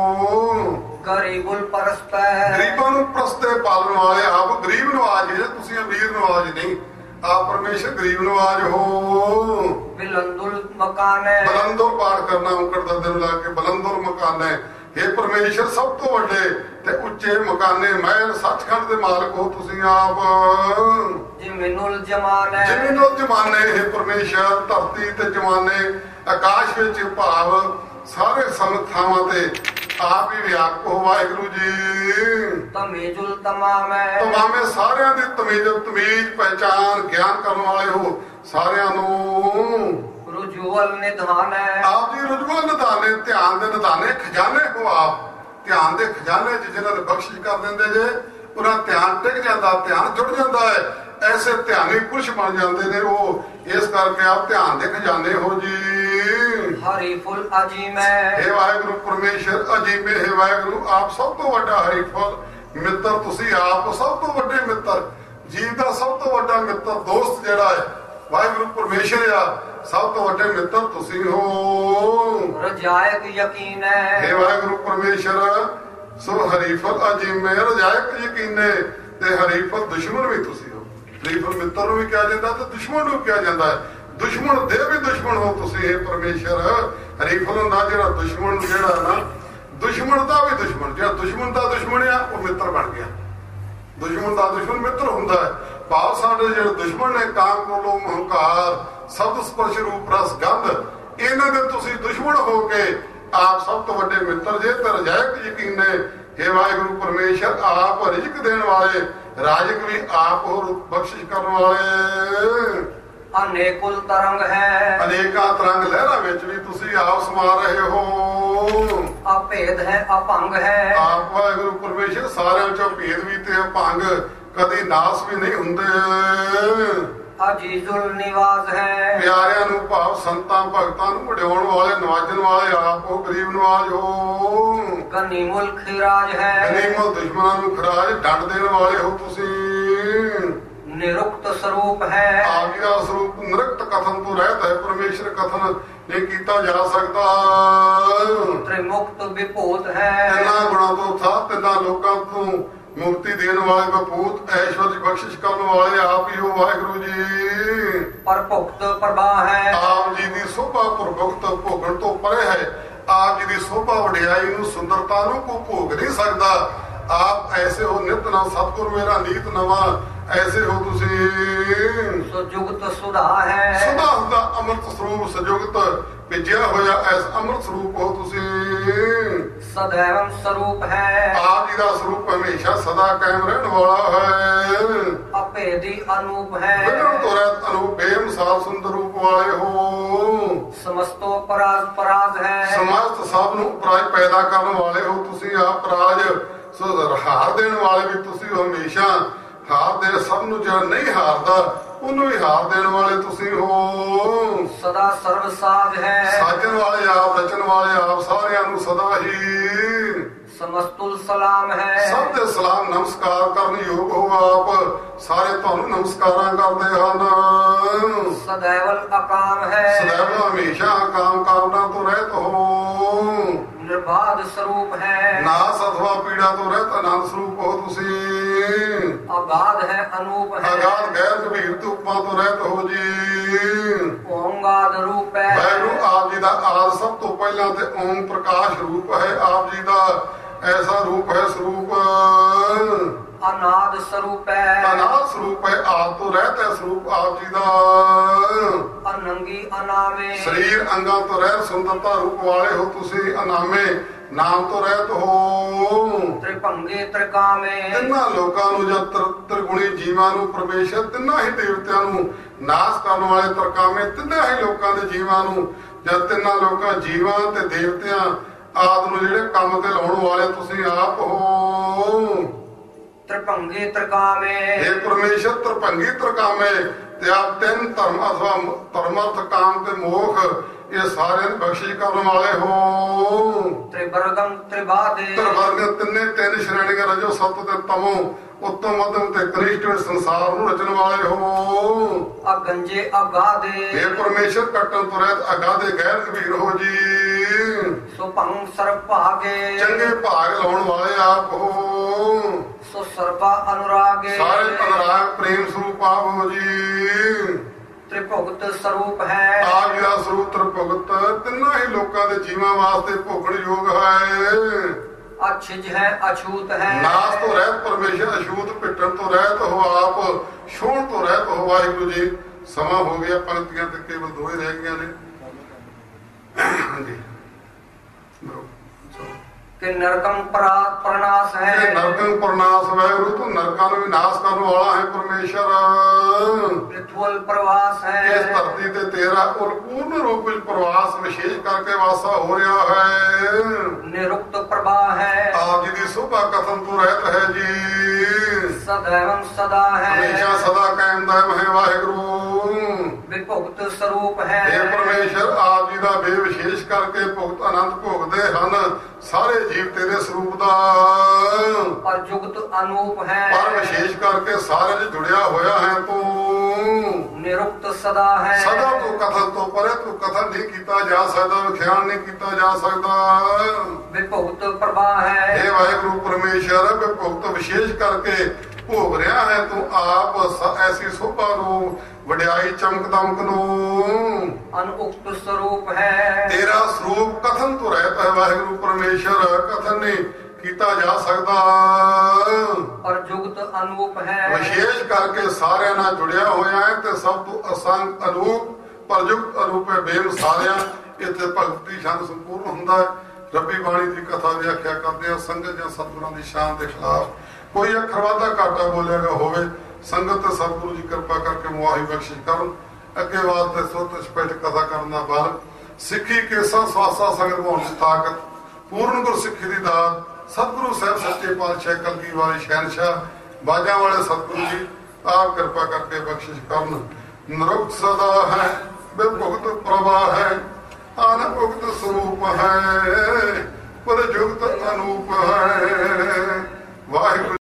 ਹੋ। ਗਰੀਬੁਲ ਪਰਸਤ ਹੈ, ਗਰੀਬਾਂ ਨੂੰ ਪ੍ਰਸਤੇ ਪਾਲਣ ਵਾਲੇ ਆਪ ਗਰੀਬ ਨਵਾਜ ਜੇ, ਤੁਸੀਂ ਅਮੀਰ ਨਵਾਜ ਨਹੀਂ, ਆਪ ਪਰਮੇਸ਼ਰ ਗਰੀਬ ਨਵਾਜ ਹੋ। ਬਿਲੰਦੁਲ ਮਕਾਨ ਹੈ, ਬਲੰਦੋਰ ਪਾਠ ਕਰਨਾ ਔਂਕੜ ਦਾ ਦਿਨ ਲਾ ਕੇ ਬਲੰਦੋਰ ਮਕਾਨ ਹੈ। ਇਹ ਪਰਮੇਸ਼ਰ ਸਭ ਤੋਂ ਵੱਡੇ ਤੇ ਉੱਚੇ ਮਕਾਨੇ ਮਹਿਲ ਸੱਚਖੰਡ ਦੇ ਮਾਲਕ ਹੋ ਤੁਸੀਂ ਆਪ। ਜ਼ਮੀਨੁਲ ਜਮਾਨ ਹੈ, ਜ਼ਮੀਨੁਲ ਜਮਾਨੇ ਇਹ ਪਰਮੇਸ਼ਰ, ਧਰਤੀ ਤੇ ਜਮਾਨੇ ਆਕਾਸ਼ ਵਿੱਚ ਭਾਵ ਸਾਰੇ ਸਮਥਾਵਾਂ ਤੇ ਆਪ ਹੀ ਵਿਆਪਕ ਹੋ ਵਾਹਿਗੁਰੂ ਜੀ। ਤਮੀਜ਼ੁਲ ਤਮਾਮ ਹੈ, ਤਮਾਮੇ ਸਾਰਿਆਂ ਦੀ ਤਮੀਜ਼ ਪਹਿਚਾਨ ਗਿਆਨ ਕਰਨ ਵਾਲੇ ਹੋ ਸਾਰਿਆਂ ਨੂੰ। ਰੁਜੂਵਲ ਨਿਧਾਨ ਹੈ, ਆਪ ਜੀ ਰੁਜੂਵਲ ਨਿਧਾਨੇ, ਧਿਆਨ ਦੇ ਨਿਧਾਨੇ ਖਜ਼ਾਨੇ ਹੋ ਆਪ। ਧਿਆਨ ਦੇ ਖਜ਼ਾਨੇ ਜਿਹਨਾਂ ਨੇ ਬਖਸ਼ਿਸ਼ ਕਰ ਦਿੰਦੇ ਜੇ, ਉਹਨਾਂ ਧਿਆਨ ਟਿਕ ਜਾਂਦਾ, ਧਿਆਨ ਜੁੜ ਜਾਂਦਾ ਹੈ, ਐਸੇ ਧਿਆਨੀ ਪੁਰਸ਼ ਬਣ ਜਾਂਦੇ ਨੇ ਉਹ। ਇਸ ਕਰਕੇ ਆਪ ਧਿਆਨ ਦੇ ਖਜ਼ਾਨੇ ਹੋ ਜੀ। ਹਰੀਫੁਲ ਅਜੀਮ ਹੈ, हे ਵਾਹਿਗੁਰੂ ਪਰਮੇਸ਼ਰ ਅਜੀਮੇ, हे ਵਾਹਿਗੁਰੂ ਆਪ ਸਭ ਤੋਂ ਵੱਡਾ ਹਰੀਫੁਲ ਮਿੱਤਰ ਤੁਸੀਂ ਆਪ, ਸਭ ਤੋਂ ਵੱਡੇ ਮਿੱਤਰ, ਜੀਵ ਦਾ ਸਭ ਤੋਂ ਵੱਡਾ ਮਿੱਤਰ ਦੋਸਤ ਜਿਹੜਾ ਹੈ ਵਾਹਿਗੁਰੂ ਪਰਮੇਸ਼ਰ ਆ, ਸਭ ਤੋਂ ਵੱਡੇ ਮਿੱਤਰ ਤੁਸੀਂ ਹੋ। ਰਜਾਇਕ ਯਕੀਨ ਹੈ, हे ਵਾਹਿਗੁਰੂ ਪਰਮੇਸ਼ਰ ਸੋ ਹਰੀਫੁਲ ਅਜੀਮੇ, ਰਜਾਇਕ ਯਕੀਨੇ ਤੇ ਹਰੀਫੁਲ ਦੁਸ਼ਮਣ ਵੀ ਤੁਸੀਂ ਹੋ। ਹਰੀਫੁਲ ਮਿੱਤਰ ਨੂੰ ਵੀ ਕਿਹਾ ਜਾਂਦਾ ਤੇ ਦੁਸ਼ਮਣ ਨੂੰ ਕਿਹਾ ਜਾਂਦਾ ਹੈ। ਦੁਸ਼ਮਣ ਦੇ ਵੀ ਦੁਸ਼ਮਣ ਹੋ ਤੁਸੀਂ हे ਪਰਮੇਸ਼ਰ। ਹਰੀਫੁਲ ਹੁੰਦਾ ਜਿਹੜਾ ਦੁਸ਼ਮਣ ਜਿਹੜਾ ਨਾ, ਦੁਸ਼ਮਣ ਦਾ ਵੀ ਦੁਸ਼ਮਣ, ਜਿਹੜਾ ਦੁਸ਼ਮਣ ਦਾ ਦੁਸ਼ਮਣ ਆ ਉਹ ਮਿੱਤਰ ਬਣ ਗਿਆ। ਦੁਸ਼ਮਣ ਦਾ ਦੁਸ਼ਮਣ ਮਿੱਤਰ ਹੁੰਦਾ ਹੈ। ਭਾਵ ਸਾਡੇ ਜਿਹੜੇ ਦੁਸ਼ਮਣ ਨੇ ਕਾਮ ਕੋਲੋਂ ਹੰਕਾਰ ਸ਼ਬਦ ਸਪਰਸ਼ ਰੂਪ ਰਸ ਗੰਧ, ਇਹਨਾਂ ਦੇ ਤੁਸੀਂ ਦੁਸ਼ਮਣ ਹੋ ਕੇ ਆਪ ਸਭ ਤੋਂ ਵੱਡੇ ਮਿੱਤਰ ਜੇ ਤੇ ਰਜਾਇਕ ਯਕੀਨ ਨੇ। हे ਵਾਹਿਗੁਰੂ ਪਰਮੇਸ਼ਰ ਆਪ ਰਿਜ਼ਕ ਦੇਣ ਵਾਲੇ, ਰਾਜਕ ਵੀ ਆਪ ਹੋਰ ਬਖਸ਼ਿਸ਼ ਕਰਨ ਵਾਲੇ। ਅਨੇਕੁਲ ਤਰੰਗ ਹੈ, ਅਨੇਕਾਂ ਤਰੰਗ ਲਹਿਰਾਂ ਵਿੱਚ ਵੀ ਤੁਸੀਂ ਆਪ ਸਮਾ ਰਹੇ ਹੋ। ਅਭੇਦ ਹੈ ਅਭੰਗ ਹੈ, ਆਪ ਵਾਹਿਗੁਰੂ ਪਰਮੇਸ਼ਰ ਸਾਰਿਆਂ ਚੋਂ ਭੇਦ ਵੀ ਤੇ ਅਭੰਗ ਕਦੀ ਨਾਸ ਵੀ ਨਹੀਂ ਹੁੰਦੇ। ਅਜੀਜ਼ੁਲ ਨਿਵਾਜ਼ ਹੈ, ਪਿਆਰਿਆਂ ਨੂੰ ਭਾਵ ਸੰਤਾਂ ਭਗਤਾਂ ਨੂੰ ਵਡਿਆਉਣ ਵਾਲੇ, ਨਵਾਜਣ ਵਾਲੇ ਆਪ ਉਹ ਗਰੀਬ ਨਵਾਜ ਹੋ। ਗਨੀਮੁਲ ਖਿਰਾਜ ਹੈ, ਗਨੀਮਤ ਦੁਸ਼ਮਣਾਂ ਨੂੰ ਖਰਾਜ ਡੰਡ ਦੇਣ ਵਾਲੇ ਹੋ ਤੁਸੀਂ। ਨਿਰੁਕਤ ਸਰੂਪ ਹੈ। ਆਪ ਜੀ ਦਾ ਸਰੂਪ ਨਿਰੁਕਤ ਕਥਨ ਤੋਂ ਰਹਿਤ ਹੈ, ਪਰਮੇਸ਼ਰ ਕਥਨ ਨਹੀਂ ਕੀਤਾ ਜਾ ਸਕਦਾ। ਤ੍ਰਿਮੁਕਤ ਵਿਭੂਤ ਹੈ। ਤਿੰਨਾਂ ਗੁਣਾਂ ਤੋਂ ਥਾ, ਤਿੰਨਾਂ ਲੋਕਾਂ ਤੋਂ ਮੁਕਤੀ ਦੇਣ ਵਾਲੇ ਵਿਭੂਤ ਐਸ਼ਵਰਜ ਬਖਸ਼ਿਸ਼ ਕਰਨ ਵਾਲੇ ਆਪ ਹੀ ਹੋ ਵਾਹਿਗੁਰੂ ਜੀ। ਪਰ ਭੁਗਤ ਪ੍ਰਭਾ ਹੈ। ਆਪ ਜੀ ਦੀ ਸੋਭਾ ਪ੍ਰਭੁਗਤ ਭੋਗਣ ਤੋਂ ਪਰੇ ਹੈ। ਆਪ ਜੀ ਦੀ ਸੋਭਾ ਵਡਿਆਈ ਨੂੰ ਸੁੰਦਰਤਾ ਨੂੰ ਕੋਈ ਭੋਗ ਨਹੀਂ ਸਕਦਾ। ਆਪ ਐਸੇ ਹੋ ਨਿਤ ਨਵ ਸਤਿਗੁਰ ਮੇਰਾ ਨੀਤ ਨਵਾਂ, ਐਸੇ ਹੋ ਤੁਸੀਂ ਸੋ ਜੁਗਤ ਸੁਧਾ ਹੈ। ਸੁਧਾ ਹੁੰਦਾ ਅੰਮ੍ਰਿਤ ਸਰੂਪ ਸਜੁਗਤ ਭਿੱਜਿਆ ਹੋਇਆ ਐਸ ਅੰਮ੍ਰਿਤ ਸਰੂਪ ਹੋ ਤੁਸੀਂ। ਸदैव ਸਰੂਪ ਹੈ। ਆਪ ਜੀ ਦਾ ਸਰੂਪ ਹਮੇਸ਼ਾ ਸਦਾ ਕਾਇਮ ਰਹਿਣ ਵਾਲਾ ਹੈ। ਅਭੇਦੀ ਅਨੂਪ ਹੈ। ਬਿਗੜਨ ਤੋਂ ਰਹਿਤ ਅਨੂਪ ਬੇਮਿਸਾਲ ਸੁੰਦਰ ਰੂਪ ਵਾਲੇ ਹੋ। ਸਮਸਤੋ ਪਰਾਜ ਪਰਾਜ ਹੈ। ਸਮਸਤ ਸਭ ਨੂੰ ਉਪਰਾਜ ਪੈਦਾ ਕਰਨ ਵਾਲੇ ਹੋ ਤੁਸੀਂ। ਆਪ ਪਰਾਜ ਸੋ ਹਾਰ ਦੇਣ ਵਾਲੇ ਵੀ ਤੁਸੀਂ ਹੋ। ਹਮੇਸ਼ਾ ਹਾਰ ਦੇ ਸਭ ਨੂੰ ਜਿਹੜਾ ਨਹੀਂ ਹਾਰਦਾ ਉਹਨੂੰ ਵੀ ਹਾਰ ਦੇਣ ਵਾਲੇ ਤੁਸੀਂ ਹੋ। ਸਦਾ ਸਰਬ ਸਾਜ ਹੈ। ਸਾਜਣ ਵਾਲੇ ਆਪ, ਰਚਣ ਵਾਲੇ ਆਪ, ਸਾਰਿਆਂ ਨੂੰ ਸਦਾ ਹੀ ਸਮਸਤੁਲ ਸਲਾਮ ਹੈ। ਸਭ ਦੇ ਸਲਾਮ ਨਮਸਕਾਰ ਕਰਨ ਯੋਗ ਹੋ ਆਪ। ਸਾਰੇ ਤੁਹਾਨੂੰ ਨਮਸਕਾਰਾਂ ਕਰਦੇ ਹਨ। ਸदैव ਅਕਾਮ ਹੈ। ਸदैव ਹਮੇਸ਼ਾ ਕਾਮ ਕਾਮਨਾ ਤੋਂ ਰਹਿਤ ਹੋ। ਨਿਰਬਾਧ ਸਰੂਪ ਹੈ। ਨਾਸ ਅਥਵਾ ਪੀੜਾ ਤੋਂ ਰਹਿਤ ਆਨੰਦ ਸਰੂਪ ਹੋ ਤੁਸੀਂ। ਅਗਾਧ ਹੈ ਅਨੂਪ ਹੈ। ਅਗਾਧ ਗੈਰ ਗੰਭੀਰ ਧੁੱਪਾਂ ਤੋਂ ਰਹਿਤ ਹੋ ਜੀ। ਓੰਗਾਦ ਰੂਪ ਹੈ। ਵਾਹਿਗੁਰੂ ਆਪ ਜੀ ਦਾ ਆਦ ਸਭ ਤੋਂ ਪਹਿਲਾਂ ਤੇ ਓਮ ਪ੍ਰਕਾਸ਼ ਰੂਪ ਹੈ। ਆਪ ਜੀ ਦਾ ਐਸਾ ਰੂਪ ਹੈ ਸਰੂਪ ਅਨਾਦ ਸਰੂਪ ਹੈ। ਅਨਾਦ ਸਰੂਪ ਹੈ। ਆਪ ਤੋਂ ਰਹਿਤ ਹੈ ਸਰੂਪ ਆਪ ਜੀ ਦਾ। ਅਨੰਗੀ ਅਨਾਮੇ। ਸਰੀਰ ਅੰਗਾਂ ਤੋਂ ਰਹਿਤ ਸੁੰਦਰਤਾ ਰੂਪ ਵਾਲੇ ਹੋ ਤੁਸੀਂ। ਅਨਾਮੇ ਨਾਮ ਤੋਂ ਰਹਿਤ ਹੋ। ਤ੍ਰਿਭੰਗੇ ਤ੍ਰਿਕਾਮੇ। ਤਿੰਨਾਂ ਲੋਕਾਂ ਨੂੰ ਜਾਂ ਤ੍ਰਿਗੁਣੀ ਜੀਵਾਂ ਨੂੰ ਪਰਮੇਸ਼ਰ ਤਿੰਨਾਂ ਹੀ ਦੇਵਤਿਆਂ ਨੂੰ ਨਾਸ ਕਰਨ ਵਾਲੇ ਤ੍ਰਿਕਾਮੇ ਤਿੰਨਾਂ ਹੀ ਲੋਕਾਂ ਦੇ ਜੀਵਾਂ ਨੂੰ ਜਾਂ ਤਿੰਨਾਂ ਲੋਕਾਂ ਜੀਵਾਂ ਤੇ ਦੇਵਤਿਆਂ ਆਦਿ ਨੂੰ ਜਿਹੜੇ ਕੰਮ ਤੇ ਲਾਉਣ ਵਾਲੇ ਤੁਸੀਂ ਆਪ ਹੋ। ਤ੍ਰਿਭੰਗੇ ਤ੍ਰਿਕਾਮੇ। ਇਹ ਪਰਮੇਸ਼ਰ ਤ੍ਰਿਭੰਗੀ ਤ੍ਰਿਕਾਮੇ ਤੇ ਆਪ ਤਿੰਨ ਧਰਮ ਅਥਵਾ ਧਰਮ ਅਰਥ ਕਾਮ ਤੇ ਮੋਖ ਇਹ ਸਾਰਿਆਂ ਨੂੰ ਬਖਸ਼ਿਸ਼ ਕਰਨ ਵਾਲੇ ਹੋ। ਤ੍ਰਿਵਰਗਮ ਤ੍ਰਿਬਾਦੇ। ਤ੍ਰਿਵਰਗ ਤਿੰਨ ਸ਼੍ਰੇਣੀਆਂ ਰਜੋ ਸਤ ਤੇ ਤਮੋ ਉੱਤਮ ਮਧਮ ਤੇ ਕ੍ਰਿਸ਼ਟ ਸੰਸਾਰ ਨੂੰ ਰਚਣ ਵਾਲੇ ਹੋ। ਅਗੰਜੇ ਅਗਾਦੇ। ਇਹ ਪਰਮੇਸ਼ਰ ਕੱਟਣ ਤੋਂ ਰਹਿਤ ਅਗਾਧੇ ਗੈਰ ਗੰਭੀਰ ਹੋ ਜੀ। ਸੋ ਭੰਗ ਸਰਬ ਭਾਗੇ। ਚੰਗੇ ਭਾਗ ਲਾਉਣ ਵਾਲੇ ਆਪ ਹੋ। ਸੋ ਸਰਬਾ ਅਨੁਰਾਗੇ। ਸਾਰੇ ਅਨੁਰਾਗ ਪ੍ਰੇਮ ਸਰੂਪ ਆਪ ਹੋ ਜੀ। ਤ੍ਰਿਭੁਗਤ ਸਰੂਪ ਹੈ। ਆਪ ਜੀ ਦਾ ਸਰੂਪ ਤ੍ਰਿਭੁਗਤ ਤਿੰਨਾਂ ਹੀ ਲੋਕਾਂ ਦੇ ਜੀਵਾਂ ਵਾਸਤੇ ਭੋਗਣ ਯੋਗ ਹੈ। ਅਛਿਜ ਹੈ ਅਛੂਤ ਹੈ। ਨਾਸ ਤੋਂ ਰਹਿਤ ਪਰਮੇਸ਼ਰ ਅਛੂਤ ਪਿੱਟਣ ਤੋਂ ਰਹਿਤ ਹੋ ਆਪ। ਛੋਣ ਤੋਂ ਰਹਿਤ ਹੋ ਵਾਹਿਗੁਰੂ ਜੀ। ਸਮਾਂ ਹੋ ਗਿਆ ਪੰਕਤੀਆਂ ਤੇ ਕੇਵਲ ਦੋ ਹੀ ਰਹਿ ਗਈਆਂ ਨੇ। ਹਾਂਜੀ ਕਿ ਨਰਕਮ ਪ੍ਰਨਾਸ ਹੈ। ਇਹ ਨਰਕੰ ਪ੍ਰਨਾਸ ਵਾਹਿਗੁਰੂ ਤੂੰ ਨਰਕਾਂ ਨੂੰ ਵਿਨਾਸ਼ ਕਰਨ ਵਾਲਾ ਹੈ ਪਰਮੇਸ਼ਰ। ਪ੍ਰਿਥਵਲ ਪ੍ਰਵਾਸ ਹੈ। ਇਸ ਧਰਤੀ ਤੇ ਤੇਰਾ ਪੂਰਨ ਰੂਪ ਵਿੱਚ ਪ੍ਰਵਾਸ ਵਿਸ਼ੇਸ਼ ਕਰਕੇ ਵਾਸਾ ਹੋ ਰਿਹਾ ਹੈ। ਨਿਰੁਕਤ ਪ੍ਰਭਾ ਹੈ। ਆਪ ਜੀ ਦੀ ਸੋਭਾ ਕਥਨ ਤੋਂ ਰਹਿਤ ਹੈ ਜੀ। ਸदैव ਸਦਾ ਹੈ। ਹਮੇਸ਼ਾ ਸਦਾ ਕਾਇਮ ਦਾਇਮ ਹੈ ਵਾਹਿਗੁਰੂ। ਵਿਭੁਗਤ ਸਰੂਪ ਹੈ। ਇਹ ਪਰਮੇਸ਼ਰ ਆਪ ਜੀ ਦਾ ਬੇਵਿਸ਼ੇਸ਼ ਕਰਕੇ ਭੁਗਤ ਆਨੰਦ ਭੋਗਦੇ ਹਨ ਸਾਰੇ ਜੀਵ ਤੇਰੇ ਸਰੂਪ ਦਾ। ਪਰ ਜੁਗਤ ਅਨੂਪ ਹੈ। ਪਰ ਵਿਸ਼ੇਸ਼ ਕਰਕੇ ਸਾਰੇ ਚ ਜੁੜਿਆ ਹੋਇਆ ਹੈ ਤੂੰ। ਨਿਰੁਕਤ ਸਦਾ ਹੈ। ਸਦਾ ਤੂੰ ਕਥਨ ਤੋਂ ਪਰੇ ਤੂੰ ਕਥਨ ਨਹੀਂ ਕੀਤਾ ਜਾ ਸਕਦਾ, ਵਿਖਿਆਨ ਨਹੀਂ ਕੀਤਾ ਜਾ ਸਕਦਾ। ਵਿਭੁਗਤ ਪ੍ਰਭਾ ਹੈ। ਇਹ ਵਾਹਿਗੁਰੂ ਪਰਮੇਸ਼ਰ ਵਿਭੁਗਤ ਵਿਸ਼ੇਸ਼ ਕਰਕੇ ਭੋਗ ਰਿਹਾ ਹੈ ਤੂੰ ਆਪ ਐਸੀ ਸੋਭਾ ਨੂੰ ਵਡਿਆਈ ਚਮਕ ਦਮਕ ਨੂੰ। ਅਨੁਕਤ ਸਰੂਪ ਹੈ। ਤੇਰਾ ਸਰੂਪ ਕਥਨ ਤੋਂ ਰਹਿਤ ਹੈ ਵਾਹਿਗੁਰੂ ਪਰਮੇਸ਼ਰ। ਕਥਨ ਨਹੀਂ ਕੀਤਾ ਜਾ ਸਕਦਾ। ਪਰ ਜੁਗਤ ਅਨੂਪ ਹੈ। ਵਿਸ਼ੇਸ਼ ਕਰਕੇ ਸਾਰਿਆਂ ਨਾਲ ਜੁੜਿਆ ਹੋਇਆ ਹੈ ਤੇ ਸਭ ਤੋਂ ਅਸੰਗ ਅਨੂਪ ਪਰਜੁਗਤ ਅਨੂਪ ਹੈ ਬੇਮਿਸਾਲਿਆ। ਇੱਥੇ ਭਗਤੀ ਛੰਦ ਸੰਪੂਰਨ ਹੁੰਦਾ ਹੈ। ਰੱਬੀ ਬਾਣੀ ਦੀ ਕਥਾ ਵਿਆਖਿਆ ਕਰਦੇ ਆ। ਸੰਗਤ ਜਾਂ ਸਤਿਗੁਰਾਂ ਦੀ ਸ਼ਾਨ ਦੇ ਖਿਲਾਫ ਕੋਈ ਅੱਖਰ ਵਾਧਾ ਘਾਟਾ ਬੋਲਿਆਗਾ ਹੋਵੇ ਸੰਗਤ ਤੇ ਸਤਿਗੁਰੂ ਜੀ ਕਿਰਪਾ ਕਰਕੇ ਮੁਆਹੀ ਬਖਸ਼ਿਸ਼ ਕਰਨ। ਅੱਗੇ ਵਾਸਤੇ ਸੁੱਤ ਸਪੈਟ ਕਥਾ ਕਰਨ ਦਾ ਬਲ ਸਿੱਖੀ ਕੇਸਾ ਸਵਾਸਾ ਸੰਗਤ ਹੋਣ ਦੀ ਤਾਕਤ ਪੂਰਨ ਗੁਰ ਸਿੱਖੀ ਦੀ ਦਾਤ ਸਤਿਗੁਰੂ ਸਾਹਿਬ ਸੱਚੇ ਪਾਤਸ਼ਾਹ ਕਲਗੀ ਵਾਲੇ ਸ਼ਹਿਨਸ਼ਾਹ ਬਾਜਾਂ ਵਾਲੇ ਸਤਿਗੁਰੂ ਜੀ ਆਪ ਕਿਰਪਾ ਕਰਕੇ ਬਖਸ਼ਿਸ਼ ਕਰਨ। ਨਿਰੁਕਤ ਸਦਾ ਹੈ ਬੇਭੁਗਤ ਪ੍ਰਭਾ ਹੈ ਅਨੁਭੁਗਤ ਸਰੂਪ ਹੈ ਪਰ ਜੁਗਤ ਅਨੂਪ ਹੈ ਵਾਹਿਗੁਰੂ।